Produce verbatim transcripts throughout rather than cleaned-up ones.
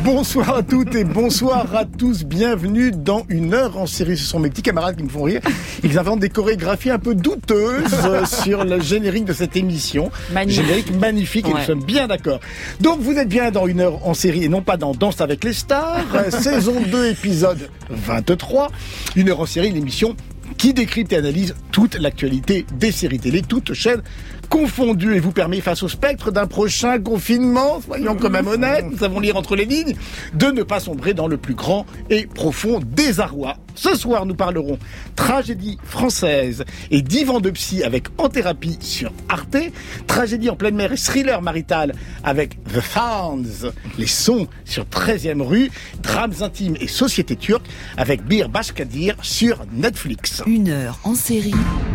Bonsoir à toutes et bonsoir à tous. Bienvenue dans Une heure en série. Ce sont mes petits camarades qui me font rire. Ils inventent des chorégraphies un peu douteuses sur le générique de cette émission. Magnifique. Générique magnifique et ouais. Nous sommes bien d'accord. Donc vous êtes bien dans Une heure en série et non pas dans Danse avec les stars. Saison deux, épisode vingt-trois. Une heure en série, l'émission qui décrypte et analyse toute l'actualité des séries télé, toutes chaînes confondues, et vous permet, face au spectre d'un prochain confinement, soyons quand même honnêtes, nous savons lire entre les lignes, de ne pas sombrer dans le plus grand et profond désarroi. Ce soir, nous parlerons tragédie française et divan de psy avec En thérapie sur Arte, tragédie en pleine mer et thriller marital avec The Sounds, les sons sur treizième rue, drames intimes et société turque avec Bir Başkadir sur Netflix. Une heure en série.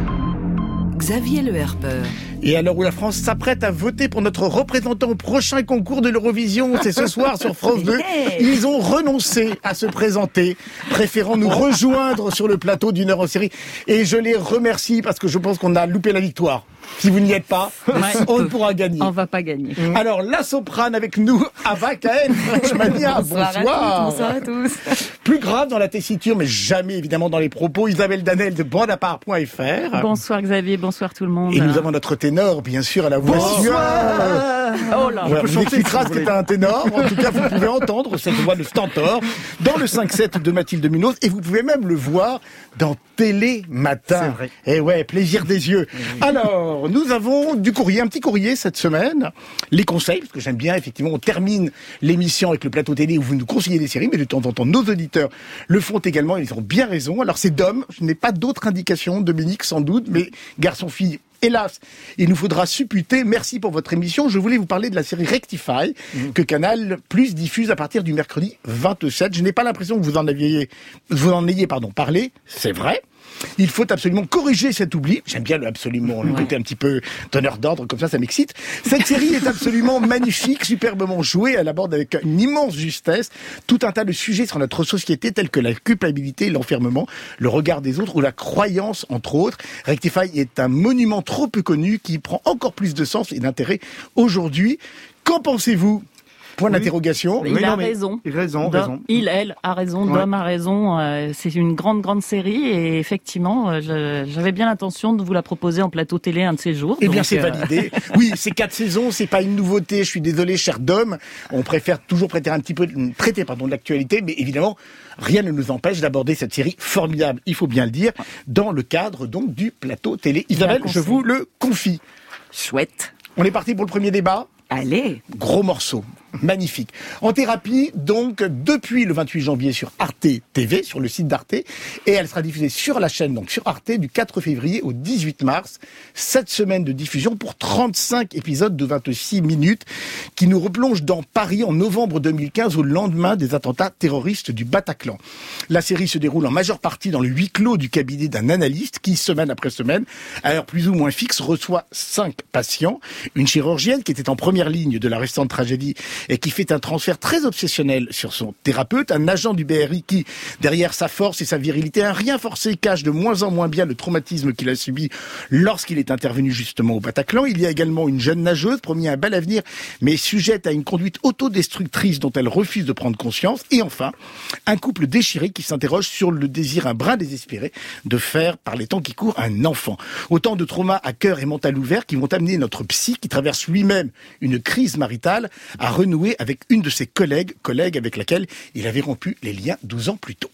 Xavier Le Herpeur. Et à l'heure où la France s'apprête à voter pour notre représentant au prochain concours de l'Eurovision, c'est ce soir sur France deux, ils ont renoncé à se présenter, préférant nous rejoindre sur le plateau d'Une heure en série. Et je les remercie parce que je pense qu'on a loupé la victoire. Si vous n'y êtes pas, ouais, on ne pourra gagner. On va pas gagner. Alors, la soprane avec nous, Ava Cahen Freshmania. Bonsoir. Bonsoir. À tous, bonsoir à tous. Plus grave dans la tessiture, mais jamais évidemment dans les propos, Isabelle Danel de Bonaparte point F R. Bonsoir Xavier, bonsoir tout le monde. Et nous avons notre ténor, bien sûr, à la voix. Bonsoir. Oh là, ouais, on vous expliquera ce qu'est un ténor. En tout cas, vous pouvez entendre cette voix de stentor dans le cinq sept de Mathilde Munoz, et vous pouvez même le voir dans Télé Matin. Et ouais, plaisir des yeux. Oui. Alors, nous avons du courrier, un petit courrier cette semaine. Les conseils, parce que j'aime bien, effectivement, on termine l'émission avec le plateau télé où vous nous conseillez des séries, mais de temps en temps, nos auditeurs le font également, et ils ont bien raison. Alors, c'est Dom, je n'ai pas d'autres indications, Dominique sans doute, mais garçon-fille, hélas, il nous faudra supputer. Merci pour votre émission. Je voulais vous parler de la série Rectify, mmh. que Canal Plus diffuse à partir du mercredi vingt-sept. Je n'ai pas l'impression que vous en aviez, vous en ayez, pardon, parlé. C'est vrai. Il faut absolument corriger cet oubli. J'aime bien le absolument, le côté un petit peu donneur d'ordre, comme ça, ça m'excite. Cette série est absolument magnifique, superbement jouée. Elle aborde avec une immense justesse tout un tas de sujets sur notre société, tels que la culpabilité, l'enfermement, le regard des autres ou la croyance, entre autres. Rectify est un monument trop peu connu qui prend encore plus de sens et d'intérêt aujourd'hui. Qu'en pensez-vous ? Point oui. d'interrogation. Il oui, a non, raison. Raison, Dom, raison. Il, elle a raison. Ouais. Dom a raison. Euh, c'est une grande, grande série et effectivement, euh, je, j'avais bien l'intention de vous la proposer en plateau télé un de ces jours. Eh bien, donc, c'est euh... validé. Oui, c'est quatre saisons, c'est pas une nouveauté. Je suis désolé, cher Dom. On préfère toujours traiter un petit peu, traiter, pardon, de l'actualité, mais évidemment, rien ne nous empêche d'aborder cette série formidable, il faut bien le dire, dans le cadre donc du plateau télé. Isabelle, je vous le confie. Chouette. On est parti pour le premier débat. Allez. Gros morceau. Magnifique. En thérapie, donc, depuis le vingt-huit janvier sur Arte T V, sur le site d'Arte, et elle sera diffusée sur la chaîne, donc sur Arte, du quatre février au dix-huit mars. Sept semaines de diffusion pour trente-cinq épisodes de vingt-six minutes, qui nous replongent dans Paris en novembre deux mille quinze, au lendemain des attentats terroristes du Bataclan. La série se déroule en majeure partie dans le huis clos du cabinet d'un analyste qui, semaine après semaine, à heure plus ou moins fixe, reçoit cinq patients, une chirurgienne qui était en première ligne de la récente tragédie et qui fait un transfert très obsessionnel sur son thérapeute, un agent du B R I qui, derrière sa force et sa virilité, un rien forcé, cache de moins en moins bien le traumatisme qu'il a subi lorsqu'il est intervenu justement au Bataclan. Il y a également une jeune nageuse, promis un bel avenir, mais sujette à une conduite autodestructrice dont elle refuse de prendre conscience. Et enfin, un couple déchiré qui s'interroge sur le désir un brin désespéré de faire, par les temps qui courent, un enfant. Autant de traumas à cœur et mental ouvert qui vont amener notre psy, qui traverse lui-même une crise maritale, à renouer avec une de ses collègues, collègue avec laquelle il avait rompu les liens douze ans plus tôt.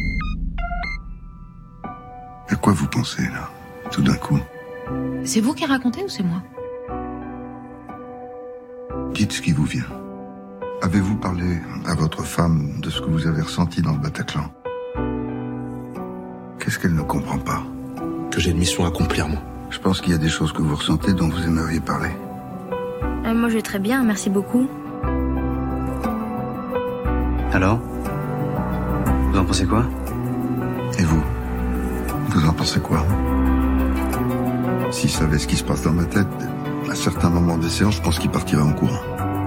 À quoi vous pensez, là, tout d'un coup ? C'est vous qui racontez ou c'est moi ? Dites ce qui vous vient. Avez-vous parlé à votre femme de ce que vous avez ressenti dans le Bataclan ? Qu'est-ce qu'elle ne comprend pas ? Que j'ai une mission à accomplir, moi. Je pense qu'il y a des choses que vous ressentez dont vous aimeriez parler. Euh, moi, je vais très bien, merci beaucoup. Alors ? Vous en pensez quoi ? Et vous ? Vous en pensez quoi ? S'il savait ce qui se passe dans ma tête, à certains moments des séances, je pense qu'il partirait en courant.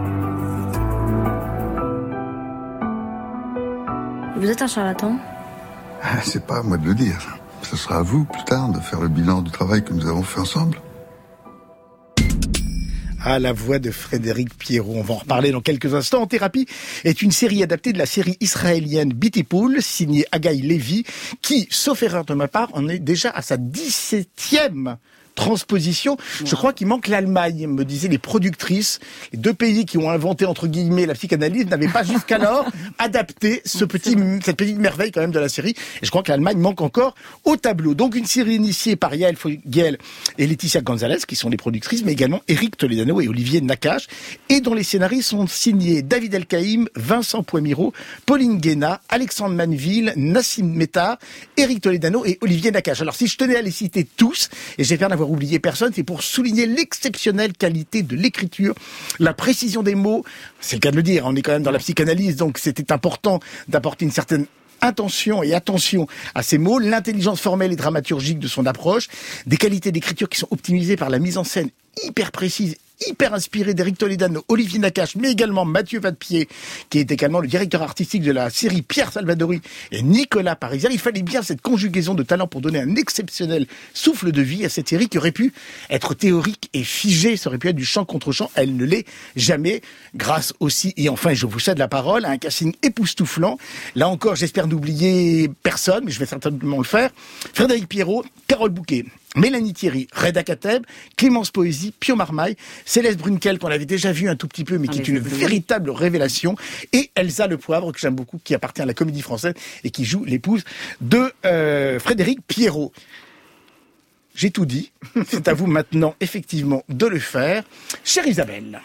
Vous êtes un charlatan ? C'est pas à moi de le dire. Ce sera à vous, plus tard, de faire le bilan du travail que nous avons fait ensemble. À la voix de Frédéric Pierrot. On va en reparler dans quelques instants. En thérapie est une série adaptée de la série israélienne Beautiful, signée Haggai Levy, qui, sauf erreur de ma part, en est déjà à sa dix-septième transposition. Je crois qu'il manque l'Allemagne, me disaient les productrices. Les deux pays qui ont inventé, entre guillemets, la psychanalyse n'avaient pas jusqu'alors adapté ce petit, cette petite merveille quand même de la série. Et je crois que l'Allemagne manque encore au tableau. Donc une série initiée par Yael Fogel et Laetitia Gonzalez, qui sont les productrices, mais également Éric Toledano et Olivier Nakache, et dont les scénarios sont signés David Elkaïm, Vincent Poimiro, Pauline Guéna, Alexandre Manville, Nassim Métard, Éric Toledano et Olivier Nakache. Alors si je tenais à les citer tous, et j'ai peur d'avoir oublié personne, c'est pour souligner l'exceptionnelle qualité de l'écriture, la précision des mots. C'est le cas de le dire, on est quand même dans la psychanalyse, donc c'était important d'apporter une certaine intention et attention à ces mots, l'intelligence formelle et dramaturgique de son approche, des qualités d'écriture qui sont optimisées par la mise en scène hyper précise, hyper inspiré d'Éric Toledano, Olivier Nakache, mais également Mathieu Vadepied, qui est également le directeur artistique de la série, Pierre Salvadori et Nicolas Pariser. Il fallait bien cette conjugaison de talents pour donner un exceptionnel souffle de vie à cette série qui aurait pu être théorique et figée, ça aurait pu être du chant contre chant, elle ne l'est jamais, grâce aussi, et enfin je vous cède la parole, à un casting époustouflant. Là encore, j'espère n'oublier personne, mais je vais certainement le faire. Frédéric Pierrot, Carole Bouquet, Mélanie Thierry, Reda Kateb, Clémence Poésie, Pio Marmaille, Céleste Brunkel, qu'on avait déjà vu un tout petit peu, mais qui ah, est une véritable révélation, et Elsa Le Poivre, que j'aime beaucoup, qui appartient à la Comédie Française et qui joue l'épouse de euh, Frédéric Pierrot. J'ai tout dit. C'est à vous maintenant, effectivement, de le faire. Chère Isabelle.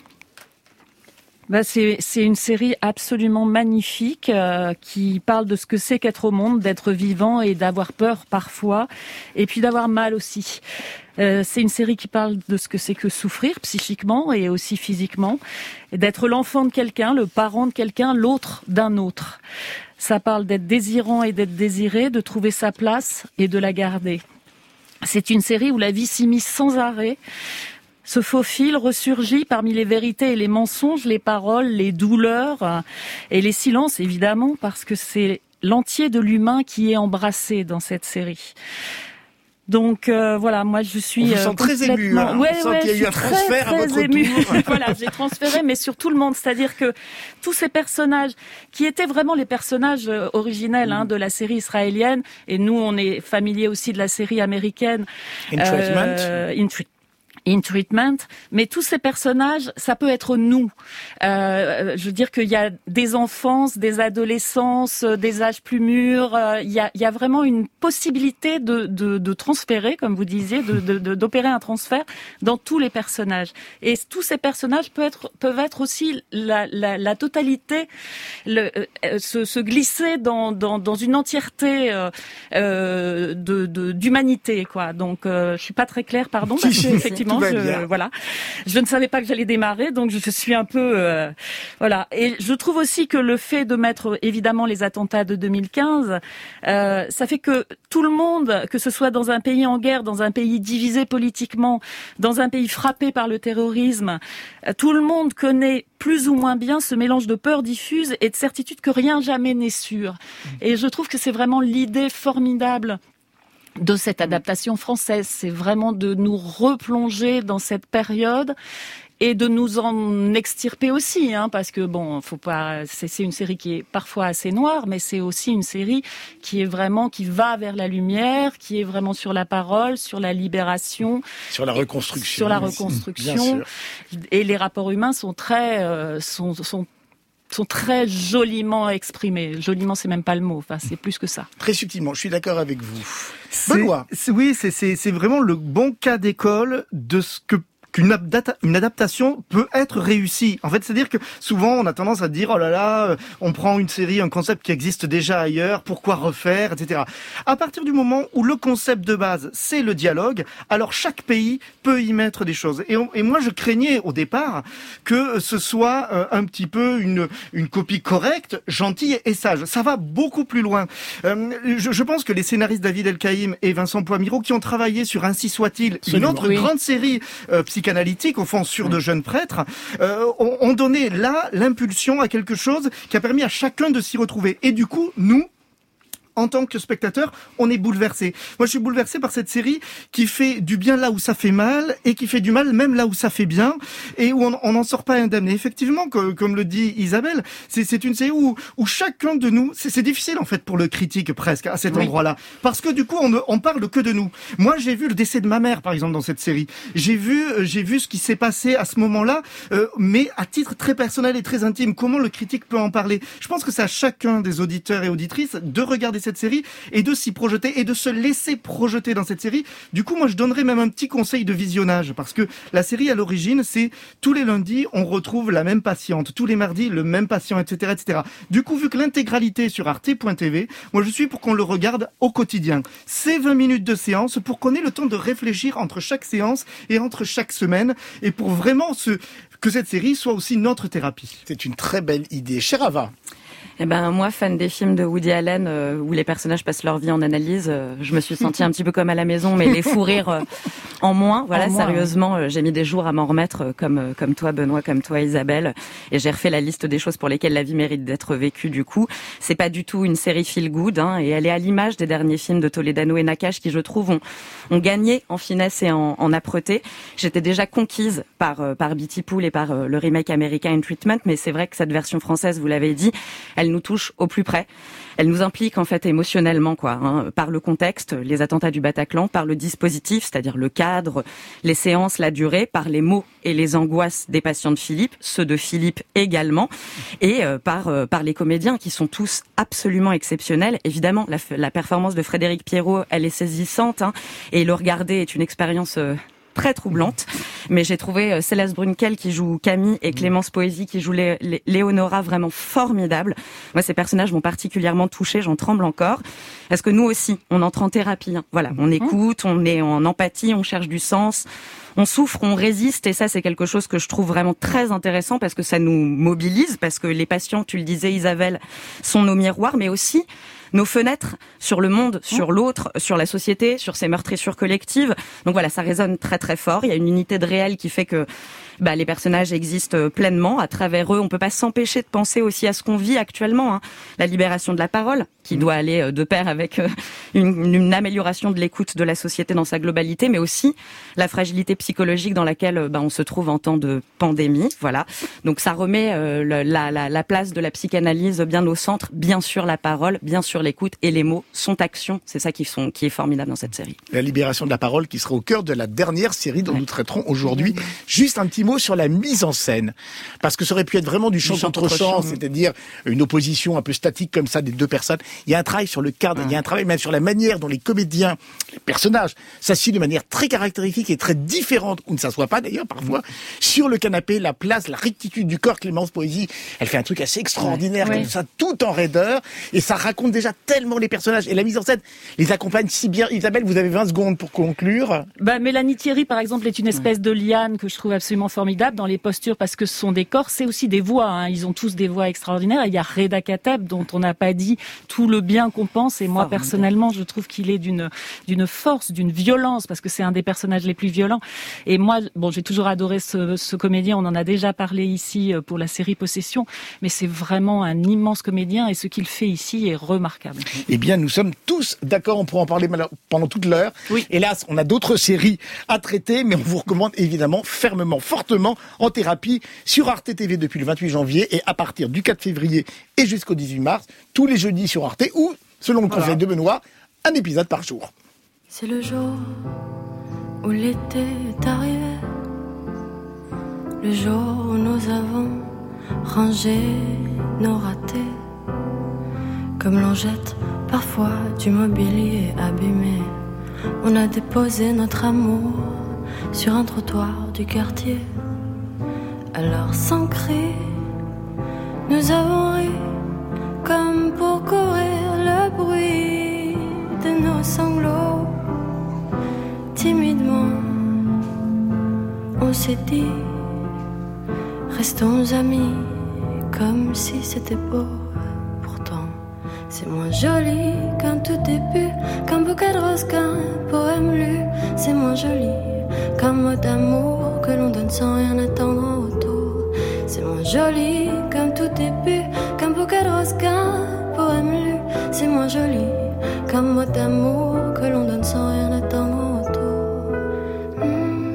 Bah c'est, c'est une série absolument magnifique euh, qui parle de ce que c'est qu'être au monde, d'être vivant et d'avoir peur parfois, et puis d'avoir mal aussi. Euh, c'est une série qui parle de ce que c'est que souffrir psychiquement et aussi physiquement, et d'être l'enfant de quelqu'un, le parent de quelqu'un, l'autre d'un autre. Ça parle d'être désirant et d'être désiré, de trouver sa place et de la garder. C'est une série où la vie s'immisce sans arrêt, se faufile, ressurgit parmi les vérités et les mensonges, les paroles, les douleurs et les silences, évidemment, parce que c'est l'entier de l'humain qui est embrassé dans cette série. Donc euh, voilà, moi je suis. On se sent euh, très ému. Hein. Ouais, on ouais, sent qu'il y a eu un très, transfert très à votre ému. tour. Voilà, j'ai transféré, mais sur tout le monde. C'est-à-dire que tous ces personnages qui étaient vraiment les personnages originels hein, de la série israélienne, et nous on est familiers aussi de la série américaine. In Treatment. Euh, in Treatment. In Treatment, mais tous ces personnages, ça peut être nous. Euh, je veux dire qu'il y a des enfances, des adolescences, des âges plus mûrs. Euh, il y a, il y a vraiment une possibilité de, de, de transférer, comme vous disiez, de, de, de, d'opérer un transfert dans tous les personnages. Et tous ces personnages peuvent être, peuvent être aussi la, la, la totalité, le, euh, se, se glisser dans, dans, dans une entièreté euh, euh, de, de, d'humanité, quoi. Donc, euh, je suis pas très claire, pardon, parce que effectivement. Je, voilà, je ne savais pas que j'allais démarrer, donc je suis un peu euh, voilà. Et je trouve aussi que le fait de mettre évidemment les attentats de deux mille quinze, euh, ça fait que tout le monde, que ce soit dans un pays en guerre, dans un pays divisé politiquement, dans un pays frappé par le terrorisme, euh, tout le monde connaît plus ou moins bien ce mélange de peur diffuse et de certitude que rien jamais n'est sûr. Et je trouve que c'est vraiment l'idée formidable de cette adaptation française, c'est vraiment de nous replonger dans cette période et de nous en extirper aussi, hein, parce que bon, faut pas, c'est, c'est une série qui est parfois assez noire, mais c'est aussi une série qui est vraiment, qui va vers la lumière, qui est vraiment sur la parole, sur la libération, sur la reconstruction, sur la reconstruction, et les rapports humains sont très, euh, sont, sont sont très joliment exprimés. Joliment, c'est même pas le mot. Enfin, c'est plus que ça. Très subtilement. Je suis d'accord avec vous. C'est, Benoît. C'est, oui, c'est, c'est, c'est vraiment le bon cas d'école de ce que qu'une adapta- une adaptation peut être réussie. En fait, c'est-à-dire que souvent, on a tendance à dire, oh là là, on prend une série, un concept qui existe déjà ailleurs, pourquoi refaire, et cetera. À partir du moment où le concept de base, c'est le dialogue, alors chaque pays peut y mettre des choses. Et, on, et moi, je craignais au départ que ce soit euh, un petit peu une, une copie correcte, gentille et sage. Ça va beaucoup plus loin. Euh, je, je pense que les scénaristes David Elkaïm et Vincent Poimiro, qui ont travaillé sur Ainsi soit-il, une autre oui. grande série euh, psychanalytique, au fond, sur de jeunes prêtres, euh, ont, ont donné là l'impulsion à quelque chose qui a permis à chacun de s'y retrouver. Et du coup, nous, en tant que spectateur, on est bouleversé. Moi, je suis bouleversé par cette série qui fait du bien là où ça fait mal et qui fait du mal même là où ça fait bien et où on n'en sort pas indemné. Effectivement, comme, comme le dit Isabelle, c'est, c'est une série où, où chacun de nous, c'est, c'est difficile en fait pour le critique presque à cet oui. endroit-là, parce que du coup, on ne on parle que de nous. Moi, j'ai vu le décès de ma mère, par exemple, dans cette série. J'ai vu, j'ai vu ce qui s'est passé à ce moment-là, euh, mais à titre très personnel et très intime. Comment le critique peut en parler ? Je pense que c'est à chacun des auditeurs et auditrices de regarder cette série et de s'y projeter et de se laisser projeter dans cette série. Du coup, moi, je donnerais même un petit conseil de visionnage, parce que la série, à l'origine, c'est tous les lundis, on retrouve la même patiente, tous les mardis, le même patient, et cetera, et cetera. Du coup, vu que l'intégralité est sur arte point t v, moi, je suis pour qu'on le regarde au quotidien. C'est vingt minutes de séance pour qu'on ait le temps de réfléchir entre chaque séance et entre chaque semaine, et pour vraiment se, que cette série soit aussi notre thérapie. C'est une très belle idée. Cher Ava. Eh ben moi, fan des films de Woody Allen euh, où les personnages passent leur vie en analyse, euh, je me suis sentie un petit peu comme à la maison, mais les fous rires euh, en moins. Voilà, en moins, sérieusement, euh, j'ai mis des jours à m'en remettre, euh, comme euh, comme toi, Benoît, comme toi, Isabelle, et j'ai refait la liste des choses pour lesquelles la vie mérite d'être vécue. Du coup, c'est pas du tout une série feel good, hein, et elle est à l'image des derniers films de Toledano et Nakache qui, je trouve, ont, ont gagné en finesse et en, en âpreté. J'étais déjà conquise par euh, par Betty Pool et par euh, le remake américain In Treatment, mais c'est vrai que cette version française, vous l'avez dit, elle nous touche au plus près. Elle nous implique en fait émotionnellement, quoi, hein, par le contexte, les attentats du Bataclan, par le dispositif, c'est-à-dire le cadre, les séances, la durée, par les mots et les angoisses des patients de Philippe, ceux de Philippe également, et euh, par euh, par les comédiens qui sont tous absolument exceptionnels. Évidemment, la, la performance de Frédéric Pierrot, elle est saisissante, hein, et le regarder est une expérience euh, très troublante, mais j'ai trouvé euh, Céleste Brunkel qui joue Camille et Clémence Poésy qui joue Lé- Lé- Léonora vraiment formidable. Moi, ces personnages m'ont particulièrement touchée, j'en tremble encore. Est-ce que nous aussi, on entre en thérapie, hein. Voilà, on écoute, on est en empathie, on cherche du sens, on souffre, on résiste, et ça, c'est quelque chose que je trouve vraiment très intéressant parce que ça nous mobilise, parce que les patients, tu le disais Isabelle, sont nos miroirs, mais aussi nos fenêtres sur le monde, sur l'autre, sur la société, sur ces meurtrissures collectives. Donc voilà, ça résonne très très fort. Il y a une unité de réel qui fait que bah, les personnages existent pleinement. À travers eux, on peut pas s'empêcher de penser aussi à ce qu'on vit actuellement, hein. La libération de la parole, qui doit aller de pair avec une, une amélioration de l'écoute de la société dans sa globalité, mais aussi la fragilité psychologique dans laquelle bah, on se trouve en temps de pandémie. Voilà. Donc ça remet euh, la, la, la place de la psychanalyse bien au centre. Bien sûr la parole, bien sûr l'écoute, et les mots sont action. C'est ça qui, sont, qui est formidable dans cette série. La libération de la parole qui sera au cœur de la dernière série dont ouais. nous traiterons aujourd'hui. Juste un petit mot sur la mise en scène. Parce que ça aurait pu être vraiment du chant contre chant, c'est-à-dire une opposition un peu statique comme ça des deux personnes. Il y a un travail sur le cadre, ouais. il y a un travail même sur la manière dont les comédiens, les personnages, s'assient de manière très caractéristique et très différente, ou ne s'assoient pas d'ailleurs parfois, ouais. sur le canapé, la place, la rectitude du corps. Clémence Poésy, elle fait un truc assez extraordinaire, ouais. comme ouais. ça, tout en raideur, et ça raconte déjà tellement les personnages, et la mise en scène les accompagne si bien. Isabelle, vous avez vingt secondes pour conclure. Bah, Mélanie Thierry, par exemple, est une espèce ouais. de liane que je trouve absolument formidable dans les postures, parce que ce sont des corps, c'est aussi des voix, hein. Ils ont tous des voix extraordinaires. Il y a Reda Kateb, dont on n'a pas dit tout le bien qu'on pense, et moi, formidable. Personnellement, je trouve qu'il est d'une, d'une force, d'une violence, parce que c'est un des personnages les plus violents. Et moi, bon, j'ai toujours adoré ce, ce comédien, on en a déjà parlé ici pour la série Possession, mais c'est vraiment un immense comédien, et ce qu'il fait ici est remarquable. Eh bien, nous sommes tous d'accord, on pourra en parler pendant toute l'heure. Oui. Hélas, on a d'autres séries à traiter, mais on vous recommande évidemment fermement, fortement, en thérapie sur Arte T V depuis le vingt-huit janvier, et à partir du quatre février et jusqu'au dix-huit mars, tous les jeudis sur Arte, ou, selon le conseil voilà. de Benoît, un épisode par jour. C'est le jour où l'été est arrivé, le jour où nous avons rangé nos ratés, comme l'on jette parfois du mobilier abîmé. On a déposé notre amour sur un trottoir du quartier. Alors sans cri, nous avons ri, comme pour couvrir le bruit de nos sanglots. Timidement, on s'est dit, restons amis, comme si c'était beau. Pourtant, c'est moins joli qu'un tout début, qu'un bouquet de roses, qu'un poème lu. C'est moins joli qu'un mot d'amour que l'on donne sans rien attendre en retour. C'est moins joli qu'un tout début, qu'un bouquet de roses, qu'un poème lu. C'est moins joli qu'un mot d'amour que l'on donne sans rien attendre en retour. Mmh.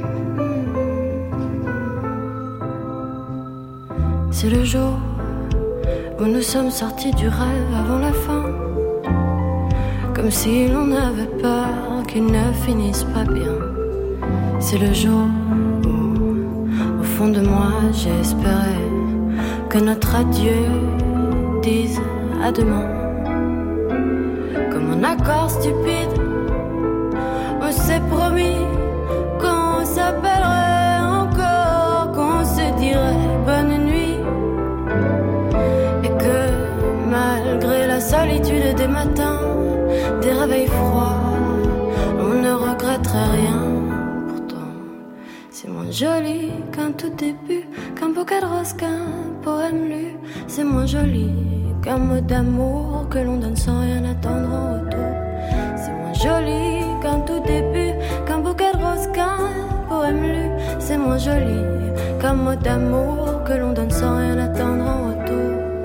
C'est le jour où nous sommes sortis du rêve avant la fin, comme si l'on avait peur qu'il ne finisse pas bien. C'est le jour où, au fond de moi, j'ai espéré que notre adieu dise à demain. Comme un accord stupide, on s'est promis qu'on s'appellerait encore, qu'on se dirait bonne nuit, et que malgré la solitude des matins, des réveils froids, on ne regretterait rien. Pourtant, c'est moins joli qu'un tout début, qu'un bouquet de roses, qu'un poème lu. C'est moins joli qu'un mot d'amour que l'on donne sans rien attendre en retour. C'est moins joli qu'un tout début, qu'un bouquet de roses, qu'un poème lu. C'est moins joli qu'un mot d'amour que l'on donne sans rien attendre en retour.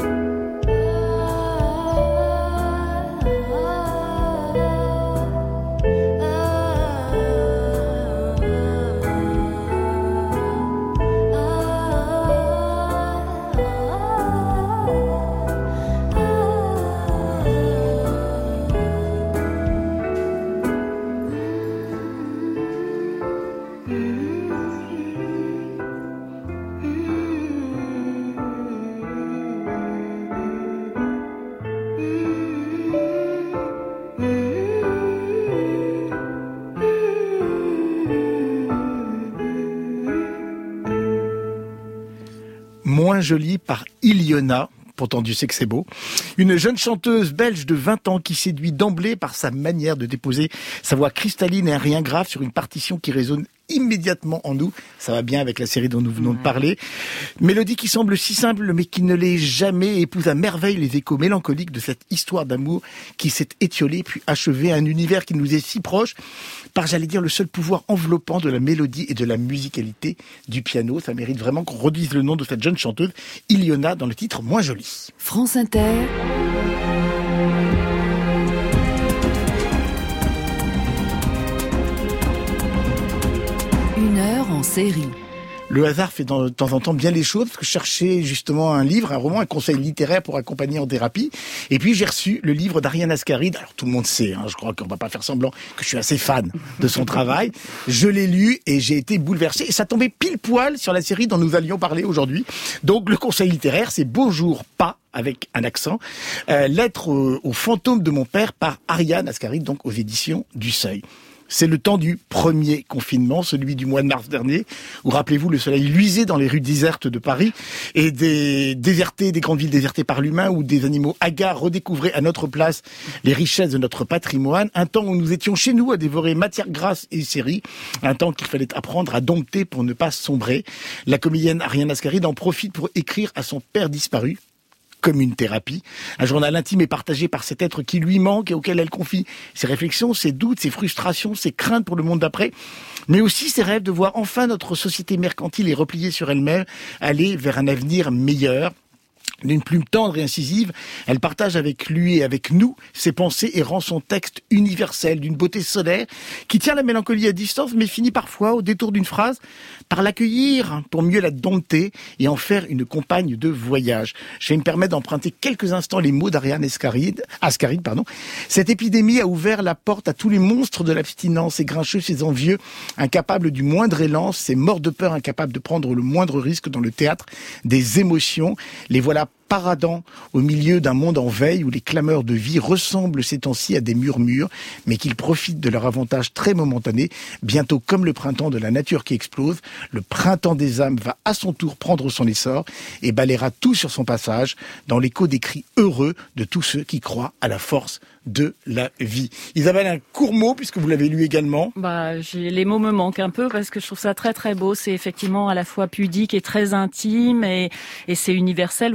Moins jolie par Iliona. Pourtant, Dieu sait que c'est beau. Une jeune chanteuse belge de vingt ans qui séduit d'emblée par sa manière de déposer sa voix cristalline et un rien grave sur une partition qui résonne immédiatement en nous. Ça va bien avec la série dont nous venons ouais. de parler. Mélodie qui semble si simple, mais qui ne l'est jamais, épouse à merveille les échos mélancoliques de cette histoire d'amour qui s'est étiolée puis achevée, un univers qui nous est si proche par, j'allais dire, le seul pouvoir enveloppant de la mélodie et de la musicalité du piano. Ça mérite vraiment qu'on redise le nom de cette jeune chanteuse, Iliona, dans le titre Moins jolie. France Inter. Une heure en série. Le hasard fait de temps en temps bien les choses, parce que je cherchais justement un livre, un roman, un conseil littéraire pour accompagner en thérapie. Et puis j'ai reçu le livre d'Ariane Ascaride. Alors tout le monde sait, hein, je crois qu'on va pas faire semblant que je suis assez fan de son travail. Je l'ai lu et j'ai été bouleversé. Et ça tombait pile poil sur la série dont nous allions parler aujourd'hui. Donc le conseil littéraire, c'est Bonjour pas, avec un accent, euh, Lettre au, au fantôme de mon père par Ariane Ascaride, donc aux éditions du Seuil. C'est le temps du premier confinement, celui du mois de mars dernier, où, rappelez-vous, le soleil luisait dans les rues désertes de Paris et des désertées, des grandes villes désertées par l'humain, où des animaux hagards redécouvraient à notre place les richesses de notre patrimoine. Un temps où nous étions chez nous à dévorer matière grasse et séries. Un temps qu'il fallait apprendre à dompter pour ne pas sombrer. La comédienne Ariane Ascaride en profite pour écrire à son père disparu, comme une thérapie. Un journal intime et partagé par cet être qui lui manque et auquel elle confie ses réflexions, ses doutes, ses frustrations, ses craintes pour le monde d'après, mais aussi ses rêves de voir enfin notre société mercantile et repliée sur elle-même aller vers un avenir meilleur. D'une plume tendre et incisive, elle partage avec lui et avec nous ses pensées et rend son texte universel, d'une beauté solaire, qui tient la mélancolie à distance, mais finit parfois, au détour d'une phrase, par l'accueillir pour mieux la dompter et en faire une compagne de voyage. Je vais me permettre d'emprunter quelques instants les mots d'Ariane Ascaride. Ascaride, pardon. Cette épidémie a ouvert la porte à tous les monstres de l'abstinence, ces grincheux, ces envieux, incapables du moindre élan, ces morts de peur, incapables de prendre le moindre risque dans le théâtre des émotions. Les voilà paradant au milieu d'un monde en veille où les clameurs de vie ressemblent ces temps-ci à des murmures, mais qu'ils profitent de leur avantage très momentané. Bientôt, comme le printemps de la nature qui explose, le printemps des âmes va à son tour prendre son essor et balayera tout sur son passage dans l'écho des cris heureux de tous ceux qui croient à la force de la vie. Isabelle, un court mot, puisque vous l'avez lu également. Bah, j'ai, les mots me manquent un peu parce que je trouve ça très très beau. C'est effectivement à la fois pudique et très intime et, et c'est universel, vous l'avez dit.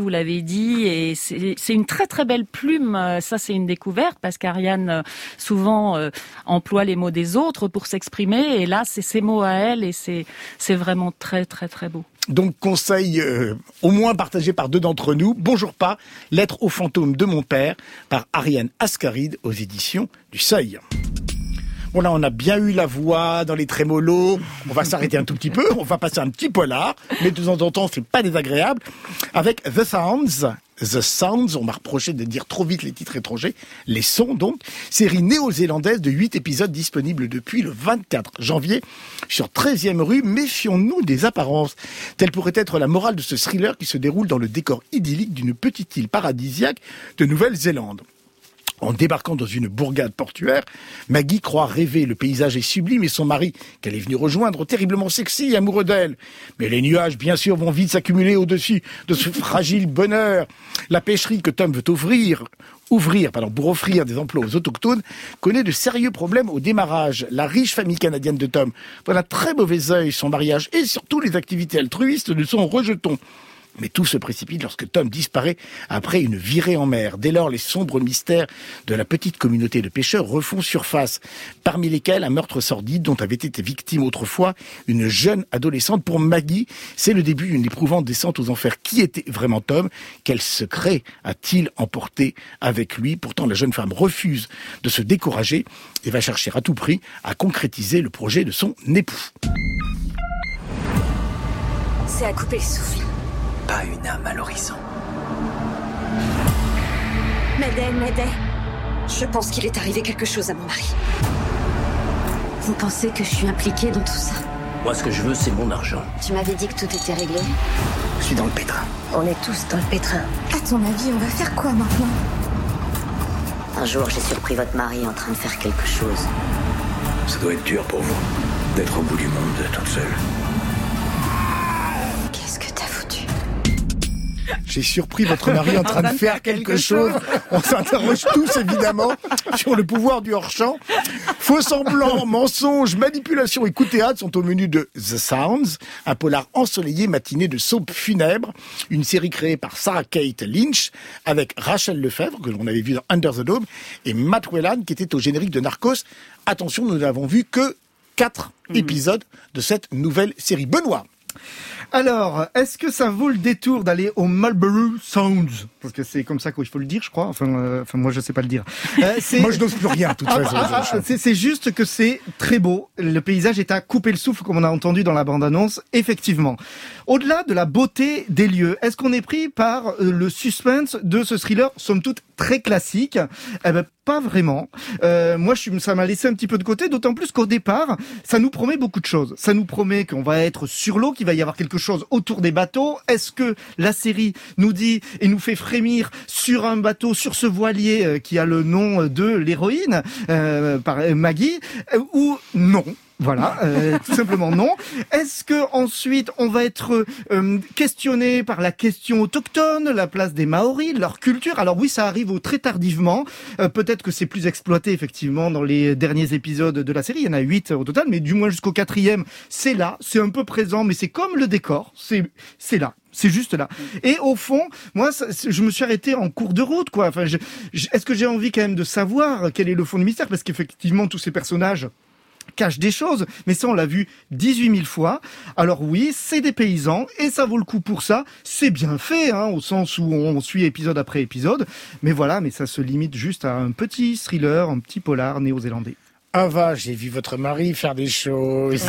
comédie et c'est, c'est une très très belle plume. Ça, c'est une découverte parce qu'Ariane souvent euh, emploie les mots des autres pour s'exprimer et là, c'est ses mots à elle et c'est c'est vraiment très très très beau. Donc, conseil euh, au moins partagé par deux d'entre nous. Bonjour pas, Lettre au fantôme de mon père, par Ariane Ascaride, aux éditions du Seuil. Bon, là, on a bien eu la voix dans les trémolos. On va s'arrêter un tout petit peu. On va passer un petit polar. Mais de temps en temps, c'est pas désagréable. Avec The Sounds. The Sounds, on m'a reproché de dire trop vite les titres étrangers. Les sons, donc. Série néo-zélandaise de huit épisodes disponible depuis le vingt-quatre janvier sur treizième rue. Méfions-nous des apparences. Telle pourrait être la morale de ce thriller qui se déroule dans le décor idyllique d'une petite île paradisiaque de Nouvelle-Zélande. En débarquant dans une bourgade portuaire, Maggie croit rêver, le paysage est sublime et son mari, qu'elle est venue rejoindre, terriblement sexy et amoureux d'elle. Mais les nuages, bien sûr, vont vite s'accumuler au-dessus de ce fragile bonheur. La pêcherie que Tom veut ouvrir, ouvrir pardon, pour offrir des emplois aux autochtones, connaît de sérieux problèmes au démarrage. La riche famille canadienne de Tom voit d'un très mauvais œil son mariage et surtout les activités altruistes de son rejeton. Mais tout se précipite lorsque Tom disparaît après une virée en mer. Dès lors, les sombres mystères de la petite communauté de pêcheurs refont surface, parmi lesquels un meurtre sordide dont avait été victime autrefois une jeune adolescente. Pour Maggie, c'est le début d'une éprouvante descente aux enfers. Qui était vraiment Tom ? Quel secret a-t-il emporté avec lui ? Pourtant, la jeune femme refuse de se décourager et va chercher à tout prix à concrétiser le projet de son époux. C'est à couper le souffle. Pas une âme à l'horizon. M'aidez, m'aidez. Je pense qu'il est arrivé quelque chose à mon mari. Vous pensez que je suis impliquée dans tout ça ? Moi, ce que je veux, c'est mon argent. Tu m'avais dit que tout était réglé. Je suis dans le pétrin. On est tous dans le pétrin. À ton avis, on va faire quoi maintenant ? Un jour, j'ai surpris votre mari en train de faire quelque chose. Ça doit être dur pour vous, d'être au bout du monde, toute seule. Qu'est-ce que t'as foutu ? J'ai surpris votre mari en train de faire quelque chose. On s'interroge tous, évidemment, sur le pouvoir du hors-champ. Faux semblants, mensonges, manipulation et coup de théâtre sont au menu de The Sounds, un polar ensoleillé matiné de soap funèbre, une série créée par Sarah Kate Lynch, avec Rachel Lefebvre, que l'on avait vu dans Under the Dome, et Matt Whelan, qui était au générique de Narcos. Attention, nous n'avons vu que quatre mmh. épisodes de cette nouvelle série. Benoît. Alors, est-ce que ça vaut le détour d'aller au Marlborough Sounds ? Parce que c'est comme ça qu'il faut le dire, je crois. Enfin, euh, enfin moi, je sais pas le dire. Euh, c'est... Moi, je n'ose plus rien, de toute façon. Ah, ah, c'est, c'est juste que c'est très beau. Le paysage est à couper le souffle, comme on a entendu dans la bande-annonce. Effectivement. Au-delà de la beauté des lieux, est-ce qu'on est pris par le suspense de ce thriller, somme toute très classique ? Eh ben, pas vraiment. Euh, moi, je suis, ça m'a laissé un petit peu de côté, d'autant plus qu'au départ, ça nous promet beaucoup de choses. Ça nous promet qu'on va être sur l'eau, qu'il va y avoir quelque chose autour des bateaux. Est-ce que la série nous dit et nous fait frémir sur un bateau, sur ce voilier euh, qui a le nom de l'héroïne, euh, par Maggie, euh, ou non ? Voilà, euh, tout simplement non. Est-ce que ensuite on va être euh, questionné par la question autochtone, la place des Maoris, leur culture ? Alors oui, ça arrive très tardivement. Euh, peut-être que c'est plus exploité effectivement dans les derniers épisodes de la série. Il y en a huit au total, mais du moins jusqu'au quatrième, c'est là, c'est un peu présent, mais c'est comme le décor, c'est c'est là. C'est juste là. Et au fond, moi, ça, je me suis arrêté en cours de route, quoi. Enfin, je, je, est-ce que j'ai envie quand même de savoir quel est le fond du mystère ? Parce qu'effectivement, tous ces personnages cachent des choses, mais ça on l'a vu dix-huit mille fois. Alors oui, c'est des paysans et ça vaut le coup pour ça. C'est bien fait, hein, au sens où on suit épisode après épisode. Mais voilà, mais ça se limite juste à un petit thriller, un petit polar néo-zélandais. Ah va, j'ai vu votre mari faire des choses.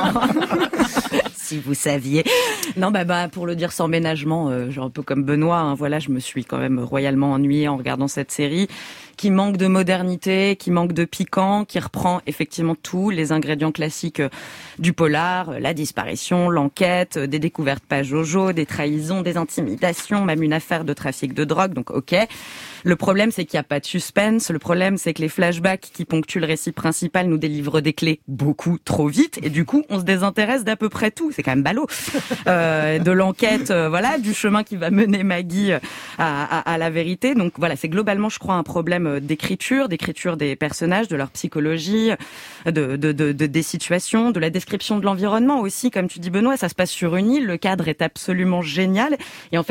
Si vous saviez. Non, bah, bah, pour le dire sans ménagement, euh, genre un peu comme Benoît, hein, voilà, je me suis quand même royalement ennuyée en regardant cette série, qui manque de modernité, qui manque de piquant, qui reprend effectivement tous les ingrédients classiques du polar, la disparition, l'enquête, des découvertes pas jojo, des trahisons, des intimidations, même une affaire de trafic de drogue, donc ok. Le problème, c'est qu'il n'y a pas de suspense. Le problème, c'est que les flashbacks qui ponctuent le récit principal nous délivrent des clés beaucoup trop vite. Et du coup, on se désintéresse d'à peu près tout. C'est quand même ballot. Euh, de l'enquête, euh, voilà, du chemin qui va mener Maggie à, à, à la vérité. Donc voilà, c'est globalement, je crois, un problème d'écriture, d'écriture des personnages, de leur psychologie, de, de, de, de des situations, de la description de l'environnement aussi. Comme tu dis, Benoît, ça se passe sur une île. Le cadre est absolument génial. Et en fait,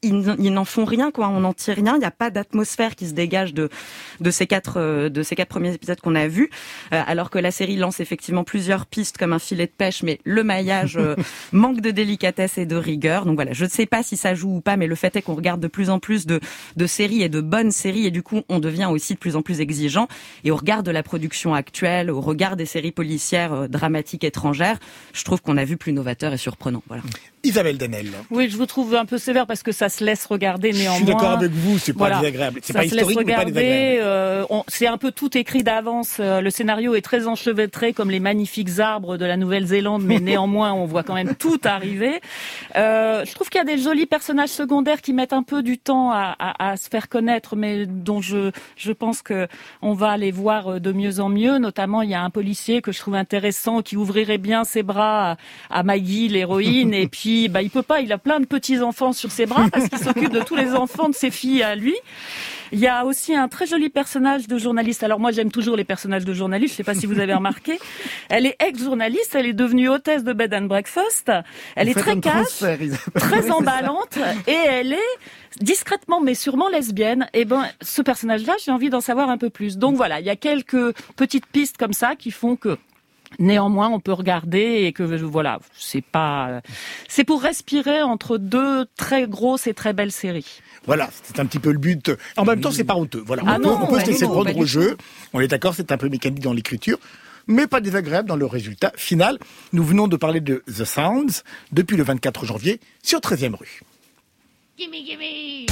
ils, ils n'en font rien, quoi. On n'en tire rien. Il n'y a pas d'atmosphère qui se dégage de de ces quatre euh, de ces quatre premiers épisodes qu'on a vus. Euh, alors que la série lance effectivement plusieurs pistes comme un filet de pêche, mais le maillage euh, manque de délicatesse et de rigueur. Donc voilà, je ne sais pas si ça joue ou pas, mais le fait est qu'on regarde de plus en plus de de séries et de bonnes séries, et du coup, on devient aussi de plus en plus exigeant. Et au regard de la production actuelle, au regard des séries policières euh, dramatiques étrangères, je trouve qu'on a vu plus novateur et surprenant. Voilà. Isabelle Danel. Oui, je vous trouve un peu sévère parce que ça se laisse regarder néanmoins. Je suis d'accord avec vous, c'est pas voilà. désagréable. C'est ça pas historique, mais pas désagréable. Euh, on, c'est un peu tout écrit d'avance. Le scénario est très enchevêtré comme les magnifiques arbres de la Nouvelle-Zélande, mais néanmoins, on voit quand même tout arriver. Euh, je trouve qu'il y a des jolis personnages secondaires qui mettent un peu du temps à, à, à se faire connaître, mais dont je, je pense que on va les voir de mieux en mieux. Notamment, il y a un policier que je trouve intéressant qui ouvrirait bien ses bras à, à Maggie, l'héroïne, et puis bah, il peut pas, il a plein de petits-enfants sur ses bras parce qu'il s'occupe de tous les enfants de ses filles à lui. Il y a aussi un très joli personnage de journaliste. Alors moi, j'aime toujours les personnages de journalistes. Je sais pas si vous avez remarqué. Elle est ex-journaliste. Elle est devenue hôtesse de bed and breakfast. Elle vous est très cash, très emballante, et elle est discrètement mais sûrement lesbienne. Et ben, ce personnage-là, j'ai envie d'en savoir un peu plus. Donc voilà, il y a quelques petites pistes comme ça qui font que néanmoins, on peut regarder et que voilà, c'est pas, c'est pour respirer entre deux très grosses et très belles séries. Voilà, c'est un petit peu le but. En même temps, c'est pas honteux. Voilà, ah on, non, peut, on peut ouais, se laisser non, prendre au jeu. On est d'accord, c'est un peu mécanique dans l'écriture, mais pas désagréable dans le résultat final. Nous venons de parler de The Sounds depuis le vingt-quatre janvier sur treizième rue. Gimme, gimme.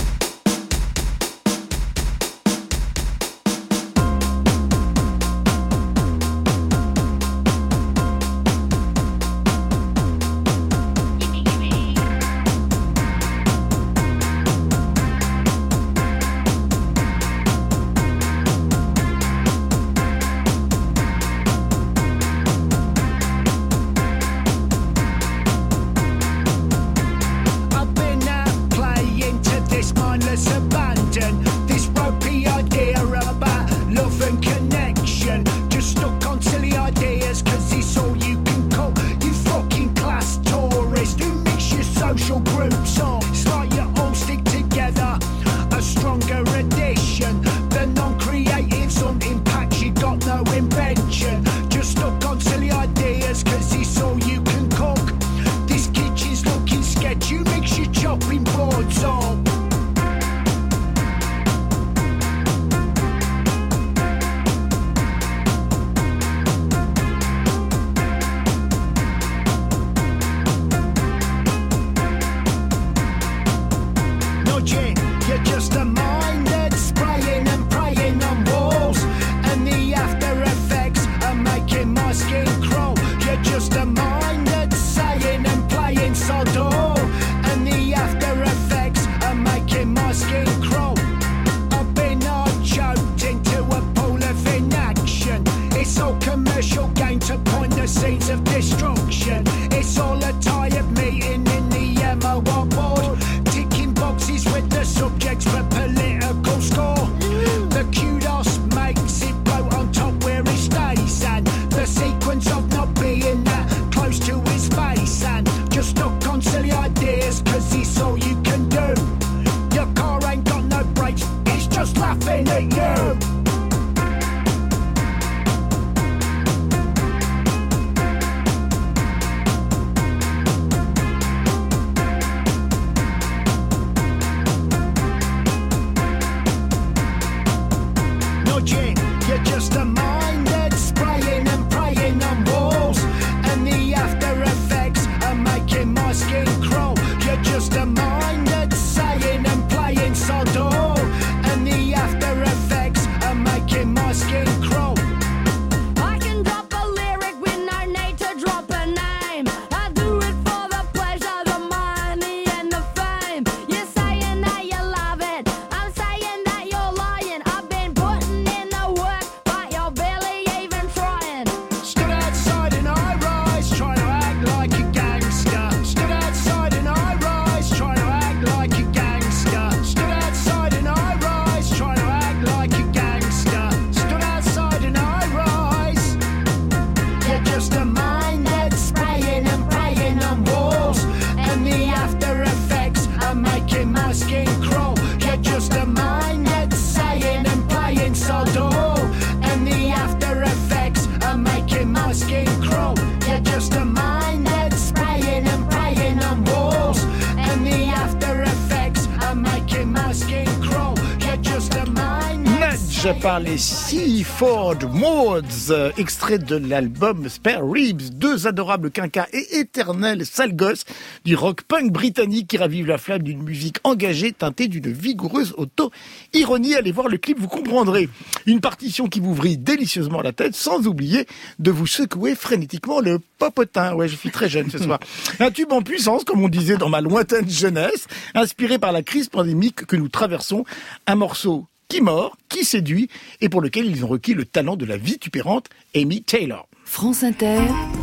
Beach par les Seaford Mods, euh, extrait de l'album Spare Ribs, deux adorables quinquas et éternels sales gosses du rock punk britannique qui ravivent la flamme d'une musique engagée teintée d'une vigoureuse auto-ironie. Allez voir le clip, vous comprendrez. Une partition qui vous vrille délicieusement la tête sans oublier de vous secouer frénétiquement le popotin. Ouais, je suis très jeune ce soir. Un tube en puissance, comme on disait dans ma lointaine jeunesse, inspiré par la crise pandémique que nous traversons. Un morceau qui mord, qui séduit, et pour lequel ils ont requis le talent de la vitupérante Amy Taylor. France Inter.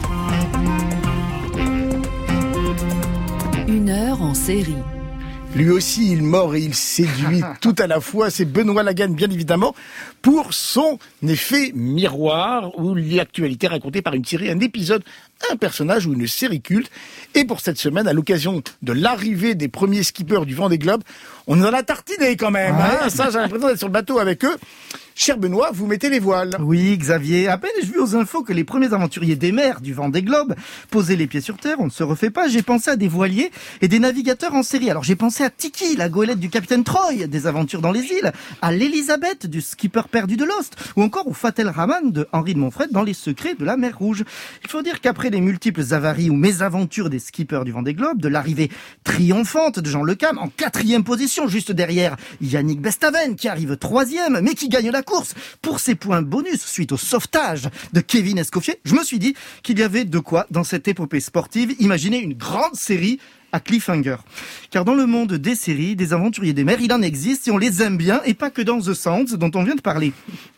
Une heure en série. Lui aussi, il mord et il séduit tout à la fois. C'est Benoît Lagan, bien évidemment, pour son effet miroir, où l'actualité racontée par une série, un épisode, un personnage ou une série culte. Et pour cette semaine, à l'occasion de l'arrivée des premiers skippers du Vendée Globe, on en a tartiné quand même. Ouais. Hein, ça, j'ai l'impression d'être sur le bateau avec eux. Cher Benoît, vous mettez les voiles. Oui, Xavier. À peine ai-je vu aux infos que les premiers aventuriers des mers du Vendée Globe posaient les pieds sur terre, on ne se refait pas. J'ai pensé à des voiliers et des navigateurs en série. Alors j'ai pensé à Tiki, la goélette du capitaine Troy, des aventures dans les îles, à l'Elisabeth du skipper perdu de Lost, ou encore au Fatel Rahman de Henri de Montfred dans les secrets de la mer Rouge. Il faut dire qu'après les multiples avaries ou mésaventures des skippers du Vendée Globe, de l'arrivée triomphante de Jean Le Cam en quatrième position, juste derrière Yannick Bestaven qui arrive troisième, mais qui gagne la course pour ses points bonus suite au sauvetage de Kevin Escoffier, je me suis dit qu'il y avait de quoi dans cette épopée sportive imaginer une grande série à cliffhanger. Car dans le monde des séries, des aventuriers des mers, il en existe et on les aime bien, et pas que dans The Sounds dont on vient de parler.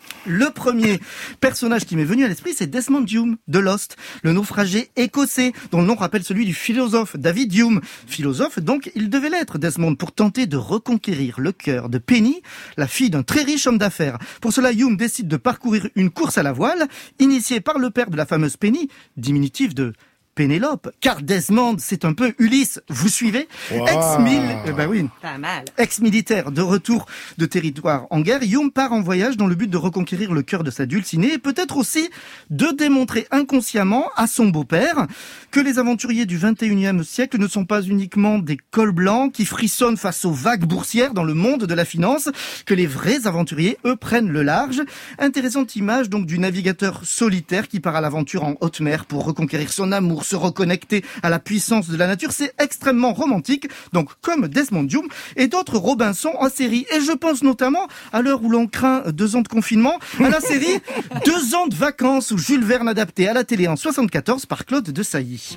Le premier personnage qui m'est venu à l'esprit, c'est Desmond Hume de Lost, le naufragé écossais, dont le nom rappelle celui du philosophe David Hume. Philosophe, donc, il devait l'être, Desmond, pour tenter de reconquérir le cœur de Penny, la fille d'un très riche homme d'affaires. Pour cela, Hume décide de parcourir une course à la voile, initiée par le père de la fameuse Penny, diminutif de Pénélope, car Desmond, c'est un peu Ulysse, vous suivez? Wow. Ex-mil, eh ben oui. Pas mal. Ex-militaire de retour de territoire en guerre, Hume part en voyage dans le but de reconquérir le cœur de sa dulcinée et peut-être aussi de démontrer inconsciemment à son beau-père que les aventuriers du vingt et unième siècle ne sont pas uniquement des cols blancs qui frissonnent face aux vagues boursières dans le monde de la finance, que les vrais aventuriers, eux, prennent le large. Intéressante image donc du navigateur solitaire qui part à l'aventure en haute mer pour reconquérir son amour, se reconnecter à la puissance de la nature. C'est extrêmement romantique, donc comme Desmond Hume et d'autres Robinson en série. Et je pense notamment, à l'heure où l'on craint deux ans de confinement, à la série Deux ans de vacances, où Jules Verne adapté à la télé en soixante-quatorze par Claude Desailly.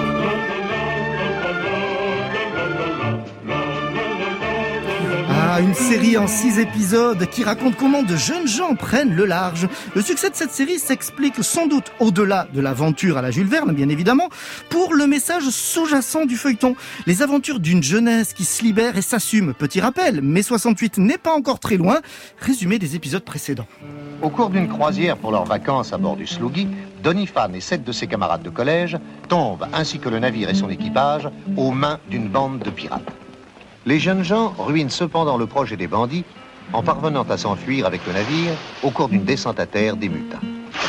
Ah, une série en six épisodes qui raconte comment de jeunes gens prennent le large. Le succès de cette série s'explique sans doute au-delà de l'aventure à la Jules Verne, bien évidemment, pour le message sous-jacent du feuilleton. Les aventures d'une jeunesse qui se libère et s'assume. Petit rappel, mai soixante-huit n'est pas encore très loin. Résumé des épisodes précédents. Au cours d'une croisière pour leurs vacances à bord du Sloogie, Doniphan et sept de ses camarades de collège tombent, ainsi que le navire et son équipage, aux mains d'une bande de pirates. Les jeunes gens ruinent cependant le projet des bandits en parvenant à s'enfuir avec le navire au cours d'une descente à terre des mutins.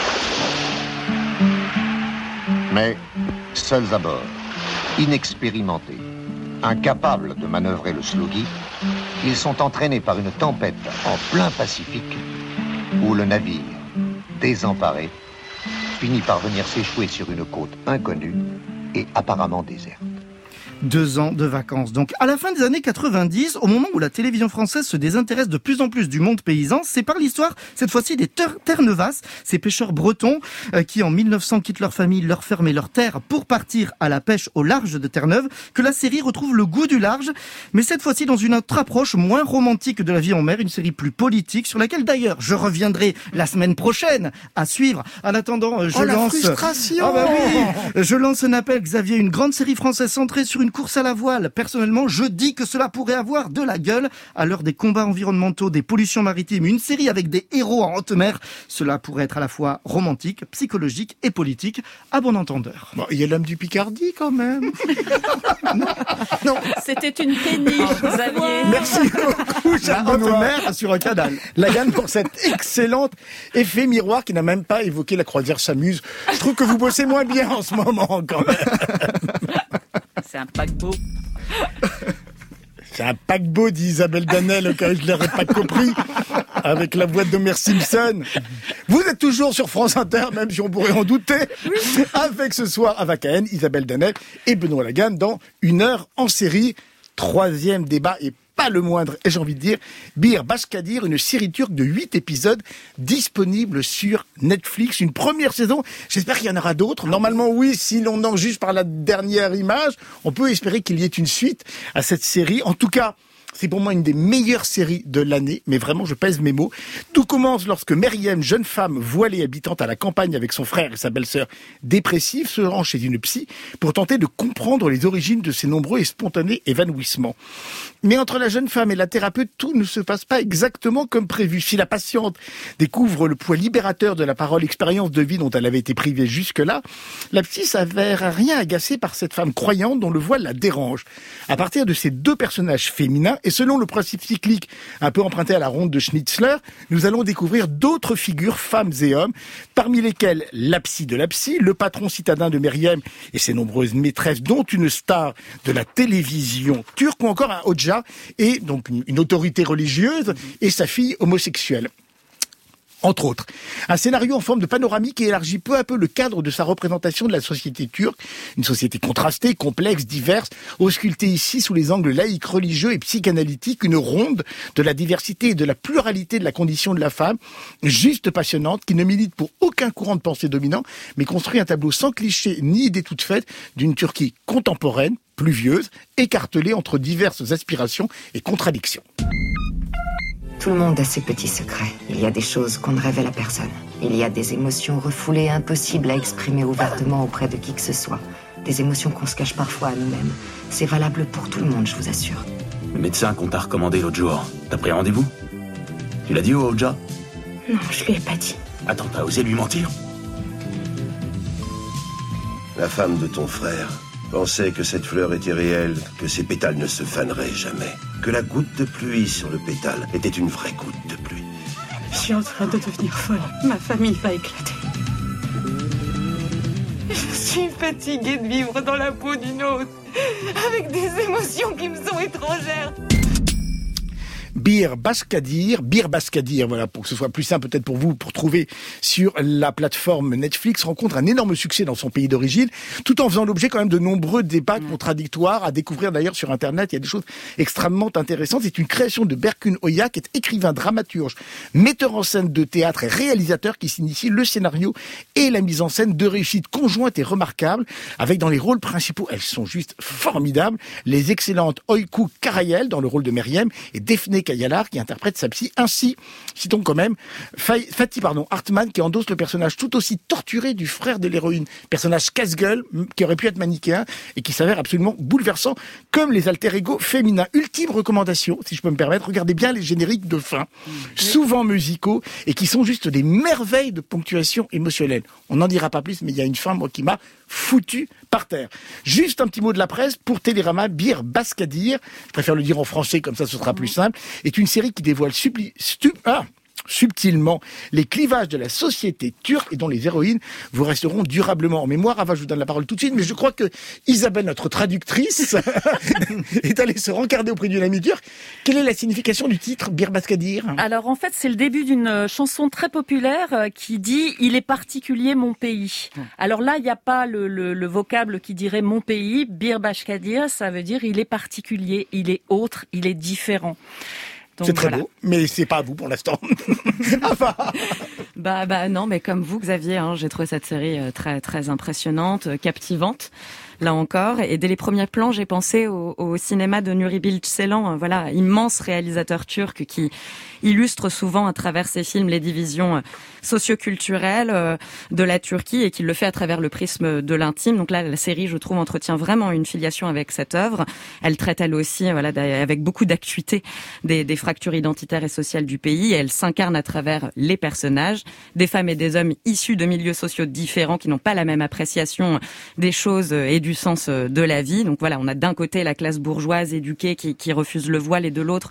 Mais, seuls à bord, inexpérimentés, incapables de manœuvrer le Sloogie, ils sont entraînés par une tempête en plein Pacifique où le navire, désemparé, finit par venir s'échouer sur une côte inconnue et apparemment déserte. Deux ans de vacances. Donc, à la fin des années quatre-vingt-dix, au moment où la télévision française se désintéresse de plus en plus du monde paysan, c'est par l'histoire, cette fois-ci, des ter- Terre-Neuvas, ces pêcheurs bretons euh, qui, en mille neuf cents, quittent leur famille, leur ferme et leur terre pour partir à la pêche au large de Terre-Neuve, que la série retrouve le goût du large, mais cette fois-ci dans une autre approche moins romantique de la vie en mer, une série plus politique, sur laquelle d'ailleurs je reviendrai la semaine prochaine à suivre. En attendant, euh, je oh, lance... la frustration Ah bah oui, je lance un appel, Xavier, une grande série française centrée sur une Une course à la voile. Personnellement, je dis que cela pourrait avoir de la gueule à l'heure des combats environnementaux, des pollutions maritimes. Une série avec des héros en haute mer, cela pourrait être à la fois romantique, psychologique et politique, à bon entendeur. Bon, il y a l'homme du Picardie quand même. non, non. C'était une péniche, Xavier. Merci beaucoup, cher La haute Benoît. mer sur un canal. Lagan pour cet excellent effet miroir qui n'a même pas évoqué la croisière s'amuse. Je trouve que vous bossez moins bien en ce moment quand même. C'est un paquebot. C'est un paquebot, dit Isabelle Danel, auquel je ne l'aurais pas compris. avec la voix d'Homer Simpson. Vous êtes toujours sur France Inter, même si on pourrait en douter, avec ce soir Ava Cahen, Isabelle Danel et Benoît Lagan dans Une heure en série. Troisième débat et pas le moindre, et j'ai envie de dire, Bir Başkadir, une série turque de huit épisodes disponible sur Netflix. Une première saison, j'espère qu'il y en aura d'autres. Normalement, oui, si l'on en juge par la dernière image, on peut espérer qu'il y ait une suite à cette série. En tout cas, c'est pour moi une des meilleures séries de l'année, mais vraiment, je pèse mes mots. Tout commence lorsque Meryem, jeune femme voilée habitante à la campagne avec son frère et sa belle-sœur dépressive, se rend chez une psy pour tenter de comprendre les origines de ses nombreux et spontanés évanouissements. Mais entre la jeune femme et la thérapeute, tout ne se passe pas exactement comme prévu. Si la patiente découvre le poids libérateur de la parole, expérience de vie dont elle avait été privée jusque-là, la psy s'avère rien agacée par cette femme croyante dont le voile la dérange. À partir de ces deux personnages féminins, et selon le principe cyclique un peu emprunté à la ronde de Schnitzler, nous allons découvrir d'autres figures, femmes et hommes, parmi lesquelles la psy de la psy, le patron citadin de Meryem et ses nombreuses maîtresses, dont une star de la télévision turque, ou encore un Hoxha, et donc une, une autorité religieuse, et sa fille homosexuelle. Entre autres. Un scénario en forme de panoramique qui élargit peu à peu le cadre de sa représentation de la société turque. Une société contrastée, complexe, diverse, auscultée ici sous les angles laïques, religieux et psychanalytiques. Une ronde de la diversité et de la pluralité de la condition de la femme, juste passionnante, qui ne milite pour aucun courant de pensée dominant, mais construit un tableau sans clichés ni idées toutes faites d'une Turquie contemporaine, pluvieuse, écartelée entre diverses aspirations et contradictions. Tout le monde a ses petits secrets. Il y a des choses qu'on ne révèle à personne. Il y a des émotions refoulées, impossibles à exprimer ouvertement auprès de qui que ce soit. Des émotions qu'on se cache parfois à nous-mêmes. C'est valable pour tout le monde, je vous assure. Le médecin qu'on t'a recommandé l'autre jour, t'as pris rendez-vous? Tu l'as dit au Hoxha? Non, je lui ai pas dit. Attends, t'as osé lui mentir? La femme de ton frère pensait que cette fleur était réelle, que ses pétales ne se faneraient jamais, que la goutte de pluie sur le pétale était une vraie goutte de pluie. Je suis en train de devenir folle. Ma famille va éclater. Je suis fatiguée de vivre dans la peau d'une autre, avec des émotions qui me sont étrangères. Bir Başkadir, Bir Başkadir, voilà, pour que ce soit plus simple peut-être pour vous, pour trouver sur la plateforme Netflix, rencontre un énorme succès dans son pays d'origine, tout en faisant l'objet quand même de nombreux débats contradictoires, à découvrir d'ailleurs sur Internet. Il y a des choses extrêmement intéressantes. C'est une création de Berkun Oya, qui est écrivain, dramaturge, metteur en scène de théâtre et réalisateur, qui s'initie le scénario et la mise en scène de réussite conjointe et remarquable, avec dans les rôles principaux, elles sont juste formidables, les excellentes Oyku Karayel dans le rôle de Meryem et Defne Kayalar qui interprète sa psy. Ainsi, citons quand même Fatih pardon, Hartman qui endosse le personnage tout aussi torturé du frère de l'héroïne. Personnage casse-gueule qui aurait pu être manichéen et qui s'avère absolument bouleversant comme les alter-ego féminins. Ultime recommandation, si je peux me permettre, regardez bien les génériques de fin, mmh. souvent musicaux et qui sont juste des merveilles de ponctuation émotionnelle. On n'en dira pas plus, mais il y a une fin, moi, qui m'a foutu par terre. Juste un petit mot de la presse pour Télérama. Bir Başkadir, je préfère le dire en français, comme ça ce sera plus simple, est une série qui dévoile subli, stu, ah, subtilement les clivages de la société turque et dont les héroïnes vous resteront durablement en mémoire. Ava, je vous donne la parole tout de suite, mais je crois que Isabelle, notre traductrice, est allée se rencarder auprès d'une amie turque. Quelle est la signification du titre, Bir Başkadir? Alors en fait, c'est le début d'une chanson très populaire qui dit « Il est particulier mon pays ». Alors là, il n'y a pas le, le, le vocable qui dirait « mon pays ». Bir Başkadir, ça veut dire « il est particulier, il est autre, il est différent ». Donc, c'est très voilà. beau, mais c'est pas à vous pour l'instant. bah, bah non, mais comme vous, Xavier, hein, j'ai trouvé cette série très très impressionnante, captivante. Là encore, et dès les premiers plans, j'ai pensé au, au cinéma de Nuri Bilge Ceylan, voilà, immense réalisateur turc qui illustre souvent à travers ses films les divisions socioculturelles de la Turquie et qui le fait à travers le prisme de l'intime. Donc là, la série, je trouve, entretient vraiment une filiation avec cette œuvre. Elle traite elle aussi, voilà, avec beaucoup d'acuité des, des fractures identitaires et sociales du pays. Et elle s'incarne à travers les personnages, des femmes et des hommes issus de milieux sociaux différents qui n'ont pas la même appréciation des choses et du sens de la vie. Donc voilà, on a d'un côté la classe bourgeoise éduquée qui, qui refuse le voile et de l'autre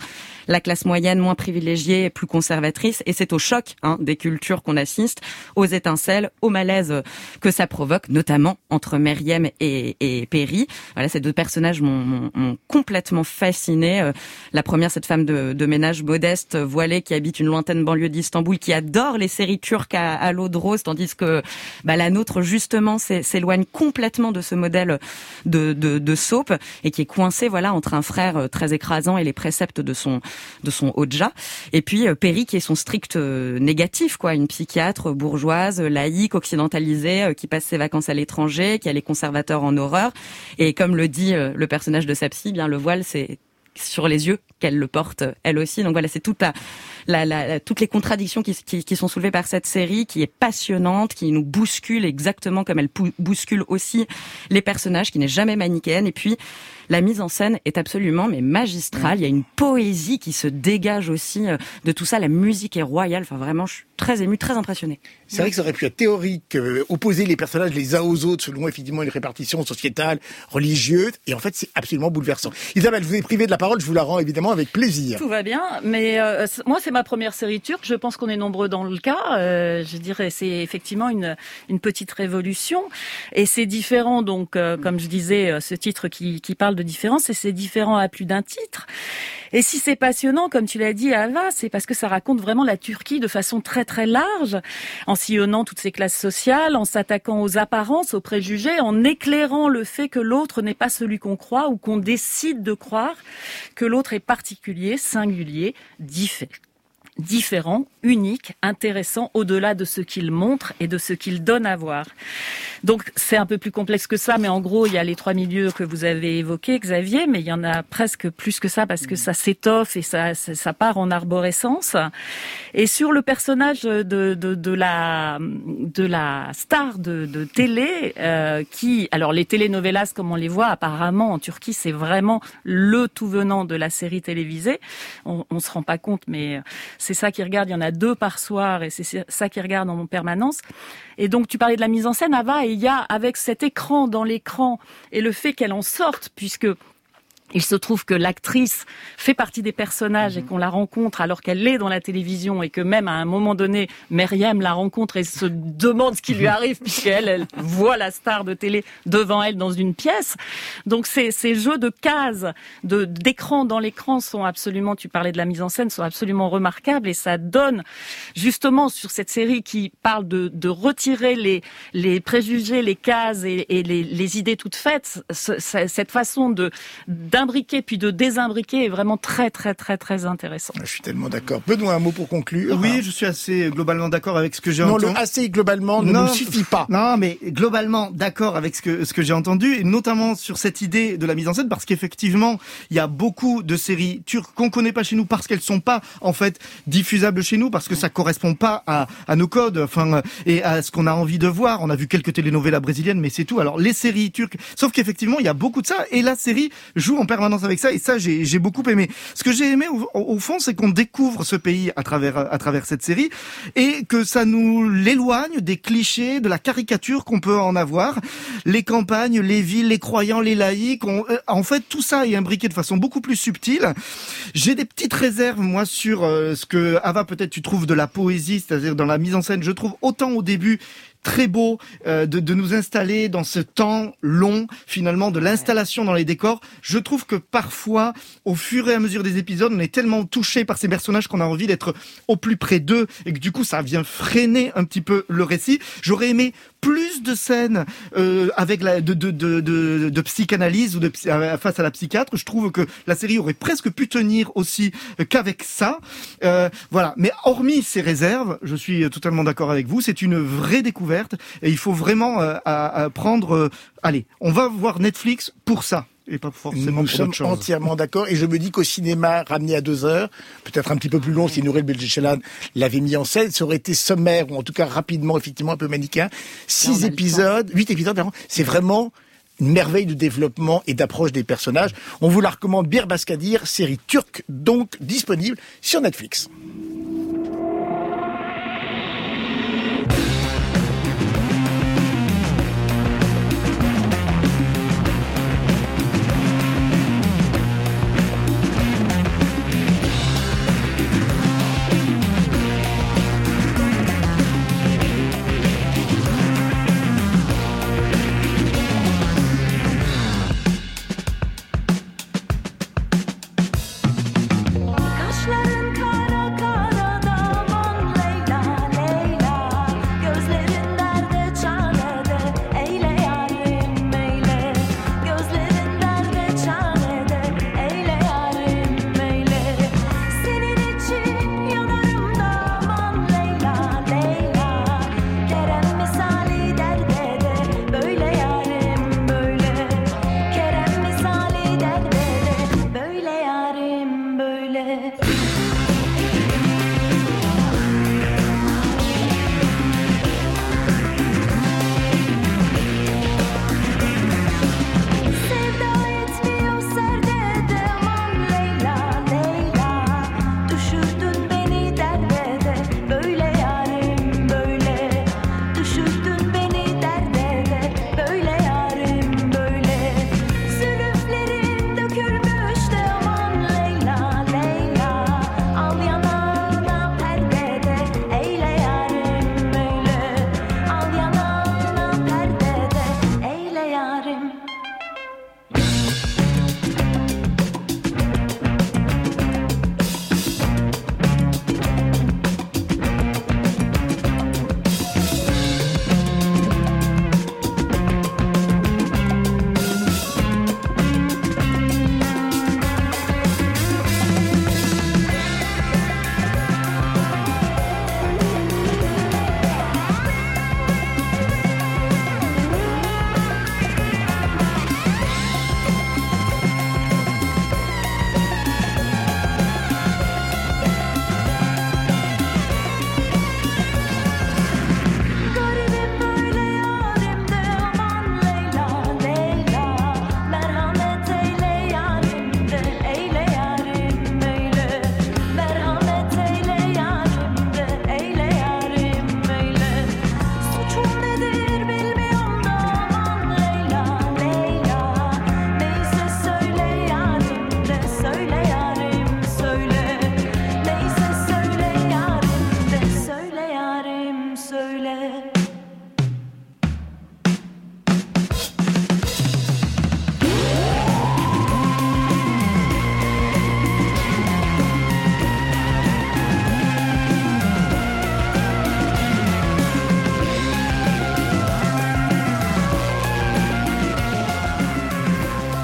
la classe moyenne moins privilégiée, plus conservatrice, et c'est au choc hein, des cultures qu'on assiste, aux étincelles, au malaise que ça provoque, notamment entre Meriem et, et Perry. Voilà, ces deux personnages m'ont, m'ont, m'ont complètement fascinée. Euh, la première, cette femme de, de ménage modeste, voilée, qui habite une lointaine banlieue d'Istanbul, qui adore les séries turques à, à l'eau de rose, tandis que bah, la nôtre, justement, s'éloigne complètement de ce modèle de, de, de soap, et qui est coincée voilà, entre un frère très écrasant et les préceptes de son, de son Hodja. Et puis, euh, Perry, qui est son strict euh, négatif, quoi, une psychiatre bourgeoise, laïque, occidentalisée, euh, qui passe ses vacances à l'étranger, qui a les conservateurs en horreur. Et comme le dit euh, le personnage de sa psy, bien le voile, c'est sur les yeux qu'elle le porte elle aussi. Donc voilà, c'est toute la, la, la, toutes les contradictions qui, qui, qui sont soulevées par cette série, qui est passionnante, qui nous bouscule exactement comme elle bouscule aussi les personnages, qui n'est jamais manichéenne. Et puis la mise en scène est absolument mais magistrale. Il y a une poésie qui se dégage aussi de tout ça. La musique est royale. Enfin vraiment, je suis très émue, très impressionnée. C'est vrai que ça aurait pu être théorique, euh, opposer les personnages les uns aux autres selon effectivement une répartition sociétale, religieuse, et en fait c'est absolument bouleversant. Isabelle, je vous ai privé de la parole, je vous la rends évidemment avec plaisir. Tout va bien, mais euh, moi c'est ma première série turque, je pense qu'on est nombreux dans le cas, euh, je dirais c'est effectivement une, une petite révolution, et c'est différent donc, euh, comme je disais, ce titre qui, qui parle de différence, et c'est différent à plus d'un titre. Et si c'est passionnant, comme tu l'as dit, Ava, c'est parce que ça raconte vraiment la Turquie de façon très très large, en sillonnant toutes ces classes sociales, en s'attaquant aux apparences, aux préjugés, en éclairant le fait que l'autre n'est pas celui qu'on croit ou qu'on décide de croire, que l'autre est particulier, singulier, différent. Différent, unique, intéressant, au-delà de ce qu'il montre et de ce qu'il donne à voir. Donc c'est un peu plus complexe que ça, mais en gros il y a les trois milieux que vous avez évoqués, Xavier, mais il y en a presque plus que ça parce que ça s'étoffe et ça, ça, ça part en arborescence. Et sur le personnage de, de, de la de la star de, de télé, euh, qui, alors les telenovelas comme on les voit apparemment en Turquie, c'est vraiment le tout venant de la série télévisée. On, on se rend pas compte, mais c'est ça qu'ils regardent, il y en a deux par soir et c'est ça qu'ils regardent en permanence. Et donc tu parlais de la mise en scène, Ava, et il y a avec cet écran dans l'écran et le fait qu'elle en sorte, puisque il se trouve que l'actrice fait partie des personnages et qu'on la rencontre alors qu'elle est dans la télévision et que même à un moment donné, Meriem la rencontre et se demande ce qui lui arrive puisqu'elle elle voit la star de télé devant elle dans une pièce. Donc ces, ces jeux de cases, de, d'écran dans l'écran sont absolument, tu parlais de la mise en scène, sont absolument remarquables et ça donne justement sur cette série qui parle de, de retirer les, les préjugés, les cases et, et les, les idées toutes faites, ce, cette façon de d'imbriquer puis de désimbriquer est vraiment très très très très intéressant. Je suis tellement d'accord. Benoît, un mot pour conclure. Oui, je suis assez globalement d'accord avec ce que j'ai non, entendu. Non, le assez globalement ne non, nous suffit pas. Non, mais globalement d'accord avec ce que ce que j'ai entendu, et notamment sur cette idée de la mise en scène, parce qu'effectivement, il y a beaucoup de séries turques qu'on connaît pas chez nous parce qu'elles sont pas en fait diffusables chez nous, parce que ça correspond pas à, à nos codes, enfin, et à ce qu'on a envie de voir. On a vu quelques telenovelas brésiliennes, mais c'est tout. Alors les séries turques, sauf qu'effectivement, il y a beaucoup de ça, et la série joue en permanence avec ça, et ça j'ai j'ai beaucoup aimé. Ce que j'ai aimé au, au fond, c'est qu'on découvre ce pays à travers à travers cette série, et que ça nous l'éloigne des clichés, de la caricature qu'on peut en avoir. Les campagnes, les villes, les croyants, les laïcs, on, en fait tout ça est imbriqué de façon beaucoup plus subtile. J'ai des petites réserves moi sur euh, ce que Ava, peut-être tu trouves de la poésie, c'est-à-dire dans la mise en scène. Je trouve autant au début très beau euh, de, de nous installer dans ce temps long, finalement, de l'installation dans les décors. Je trouve que parfois, au fur et à mesure des épisodes, on est tellement touché par ces personnages qu'on a envie d'être au plus près d'eux, et que du coup, ça vient freiner un petit peu le récit. J'aurais aimé plus de scènes euh, avec la, de, de, de, de, de psychanalyse ou de, face à la psychiatre. Je trouve que la série aurait presque pu tenir aussi euh, qu'avec ça. Euh, voilà. Mais hormis ces réserves, je suis totalement d'accord avec vous. C'est une vraie découverte et il faut vraiment euh, à, à prendre... Euh, allez, on va voir Netflix pour ça. Et pas forcément Nous pour sommes d'autres choses. entièrement d'accord. Et je me dis qu'au cinéma, ramené à deux heures, peut-être un petit peu plus long si Nourel Belgechelan l'avait mis en scène, ça aurait été sommaire, ou en tout cas rapidement, effectivement, un peu manichéen. Six épisodes, huit épisodes, pardon, c'est vraiment une merveille de développement et d'approche des personnages. On vous la recommande, Bir Baskadir, série turque, donc disponible sur Netflix.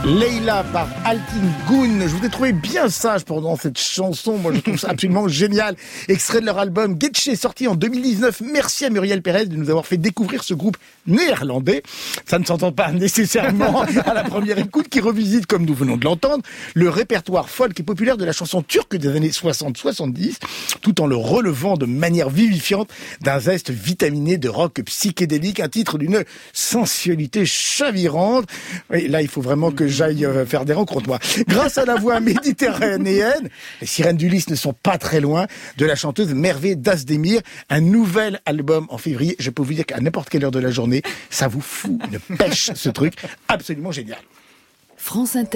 Leila par Altin Gun. Je vous ai trouvé bien sage pendant cette chanson. Moi, je trouve ça absolument génial. Extrait de leur album Getche, sorti en deux mille dix-neuf. Merci à Muriel Pérez de nous avoir fait découvrir ce groupe néerlandais. Ça ne s'entend pas nécessairement à la première écoute, qui revisite, comme nous venons de l'entendre, le répertoire folk et populaire de la chanson turque des années soixante soixante-dix, tout en le relevant de manière vivifiante d'un zeste vitaminé de rock psychédélique, un titre d'une sensualité chavirante. Oui, là, il faut vraiment que j'aille faire des rencontres, moi. Grâce à la voix méditerranéenne, les Sirènes d'Ulysse ne sont pas très loin de la chanteuse Merve Dazdemir. Un nouvel album en février. Je peux vous dire qu'à n'importe quelle heure de la journée, ça vous fout une pêche, ce truc. Absolument génial. France Inter.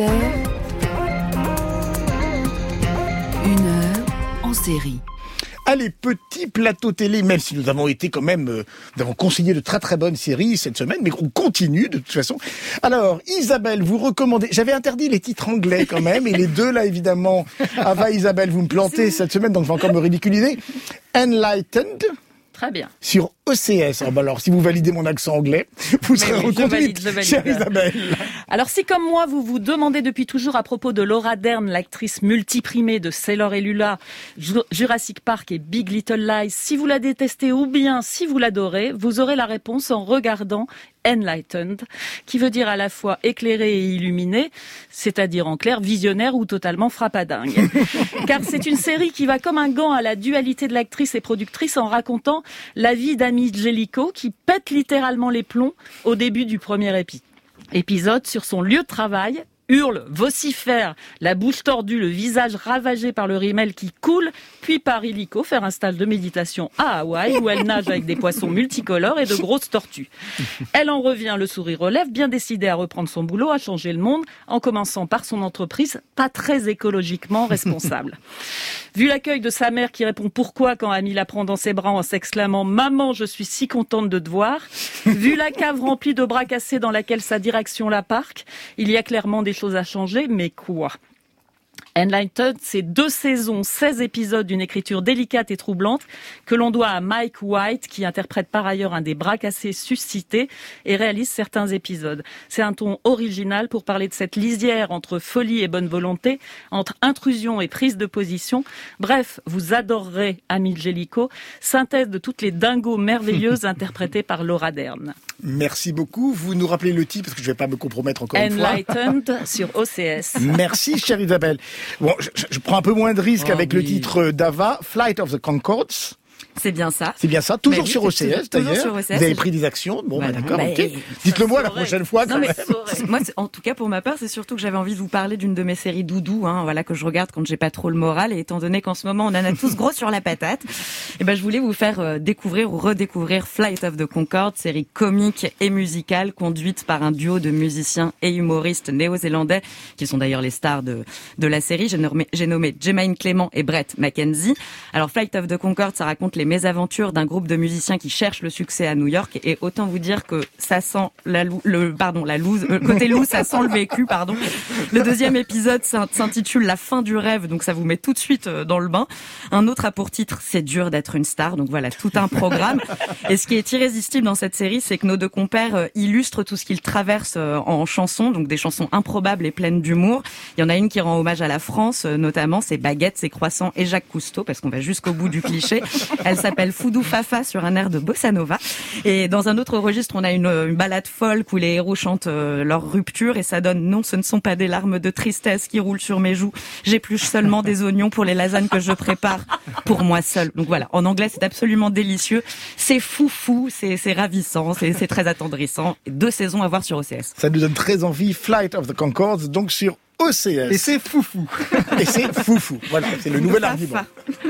Une heure en série. Allez, petit plateau télé, même si nous avons été quand même, euh, nous avons conseillé de très très bonnes séries cette semaine, mais on continue de toute façon. Alors, Isabelle, vous recommandez, j'avais interdit les titres anglais quand même, et les deux là évidemment, Ava, Isabelle, vous me plantez cette semaine, donc je vais encore me ridiculiser. Enlightened. Très bien. Sur O C S. Alors, bah alors, si vous validez mon accent anglais, vous Mais serez oui, reconduite, je valide, je valide. chère Isabelle. Alors si comme moi vous vous demandez depuis toujours à propos de Laura Dern, l'actrice multiprimée de Sailor et Lula, Jurassic Park et Big Little Lies, si vous la détestez ou bien si vous l'adorez, vous aurez la réponse en regardant Enlightened, qui veut dire à la fois éclairé et illuminé, c'est-à-dire en clair visionnaire ou totalement frappadingue. Car c'est une série qui va comme un gant à la dualité de l'actrice et productrice en racontant la vie d'Amy Jellicoe qui pète littéralement les plombs au début du premier épi- épisode sur son lieu de travail, hurle, vocifère, la bouche tordue, le visage ravagé par le rimel qui coule, puis part illico faire un stage de méditation à Hawaï où elle nage avec des poissons multicolores et de grosses tortues. Elle en revient le sourire aux lèvres, bien décidée à reprendre son boulot, à changer le monde, en commençant par son entreprise, pas très écologiquement responsable. Vu l'accueil de sa mère qui répond pourquoi quand Amy la prend dans ses bras en s'exclamant « Maman, je suis si contente de te voir », vu la cave remplie de bras cassés dans laquelle sa direction la parque, il y a clairement des choses à changer, mais quoi ? Enlightened, c'est deux saisons, seize épisodes d'une écriture délicate et troublante que l'on doit à Mike White, qui interprète par ailleurs un des bras cassés suscités et réalise certains épisodes. C'est un ton original pour parler de cette lisière entre folie et bonne volonté, entre intrusion et prise de position. Bref, vous adorerez Amy Jellicoe, synthèse de toutes les dingos merveilleuses interprétées par Laura Dern. Merci beaucoup. Vous nous rappelez le titre, parce que je ne vais pas me compromettre encore une fois. Enlightened sur O C S. Merci, chère Isabelle. Bon, je, je prends un peu moins de risques oh, avec oui. le titre d'Ava, Flight of the Conchords. C'est bien ça. C'est bien ça, toujours oui, sur O C S d'ailleurs. Sur O C S, vous avez pris des actions, bon, voilà. bah, d'accord, bah, ok. Dites-le moi la prochaine fois. Quand non, mais même. moi, en tout cas pour ma part, c'est surtout que j'avais envie de vous parler d'une de mes séries doudou, hein, voilà que je regarde quand j'ai pas trop le moral. Et étant donné qu'en ce moment on en a tous gros sur la patate, et ben je voulais vous faire euh, découvrir ou redécouvrir Flight of the Conchords, série comique et musicale conduite par un duo de musiciens et humoristes néo-zélandais qui sont d'ailleurs les stars de de la série. J'ai nommé, j'ai nommé Jemaine Clément et Brett Mackenzie. Alors Flight of the Conchords, ça raconte les mésaventures d'un groupe de musiciens qui cherchent le succès à New York, et autant vous dire que ça sent la lou, le pardon la loose, le côté loup, ça sent le vécu, pardon. Le deuxième épisode s'intitule La fin du rêve, donc ça vous met tout de suite dans le bain. Un autre a pour titre C'est dur d'être une star, donc voilà, tout un programme. Et ce qui est irrésistible dans cette série, c'est que nos deux compères illustrent tout ce qu'ils traversent en chansons, donc des chansons improbables et pleines d'humour. Il y en a une qui rend hommage à la France, notamment ses baguettes, ses croissants et Jacques Cousteau, parce qu'on va jusqu'au bout du cliché. Elle s'appelle Foudou Fafa sur un air de bossa nova. Et dans un autre registre, on a une, une balade folk où les héros chantent euh, leur rupture, et ça donne non, ce ne sont pas des larmes de tristesse qui roulent sur mes joues. J'épluche seulement des oignons pour les lasagnes que je prépare pour moi seule. Donc voilà, en anglais, c'est absolument délicieux. C'est foufou, c'est, c'est ravissant, c'est, c'est très attendrissant. Deux saisons à voir sur O C S. Ça nous donne très envie. Flight of the Conchords, donc sur O C S. Et c'est foufou. Et c'est foufou. Voilà, c'est le nouvel argument.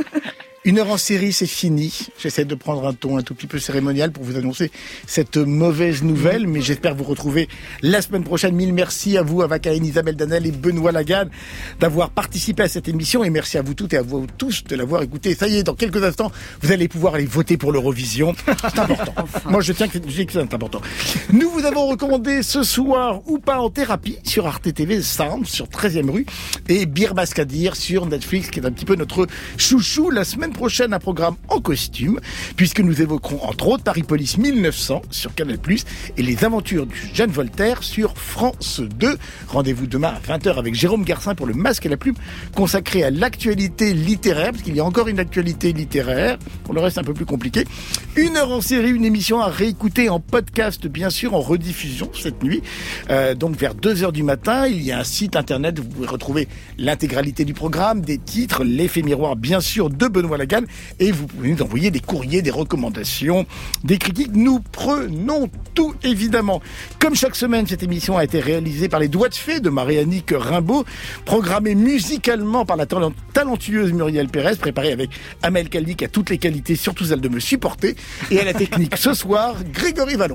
Une heure en série, c'est fini. J'essaie de prendre un ton un tout petit peu cérémonial pour vous annoncer cette mauvaise nouvelle, mais j'espère vous retrouver la semaine prochaine. Mille merci à vous, à Vakaïne, Isabelle Danel et Benoît Lagarde d'avoir participé à cette émission, et merci à vous toutes et à vous tous de l'avoir écouté. Ça y est, dans quelques instants, vous allez pouvoir aller voter pour l'Eurovision. C'est important. Moi, je tiens que c'est important. Nous vous avons recommandé ce soir Ou pas en thérapie sur Arte T V Sound, sur treizième rue, et Bir Baskadir sur Netflix, qui est un petit peu notre chouchou la semaine prochaine. prochaine, un programme en costume, puisque nous évoquerons entre autres Paris Police mille neuf cents sur Canal plus, et les aventures du jeune Voltaire sur France deux. Rendez-vous demain à vingt heures avec Jérôme Garcin pour le Masque et la Plume, consacré à l'actualité littéraire, parce qu'il y a encore une actualité littéraire, pour le reste un peu plus compliqué. Une heure en série, une émission à réécouter en podcast, bien sûr, en rediffusion cette nuit. Euh, donc vers deux heures du matin, il y a un site internet où vous pouvez retrouver l'intégralité du programme, des titres, l'effet miroir, bien sûr, de Benoît Lagarde, et vous pouvez nous envoyer des courriers, des recommandations, des critiques. Nous prenons tout, évidemment. Comme chaque semaine, cette émission a été réalisée par les Doigts de Fée de Marie-Annick Rimbaud, programmée musicalement par la talentueuse Muriel Pérez, préparée avec Amel Kaldi, qui a toutes les qualités, surtout celle de me supporter, et à la technique ce soir, Grégory Vallon.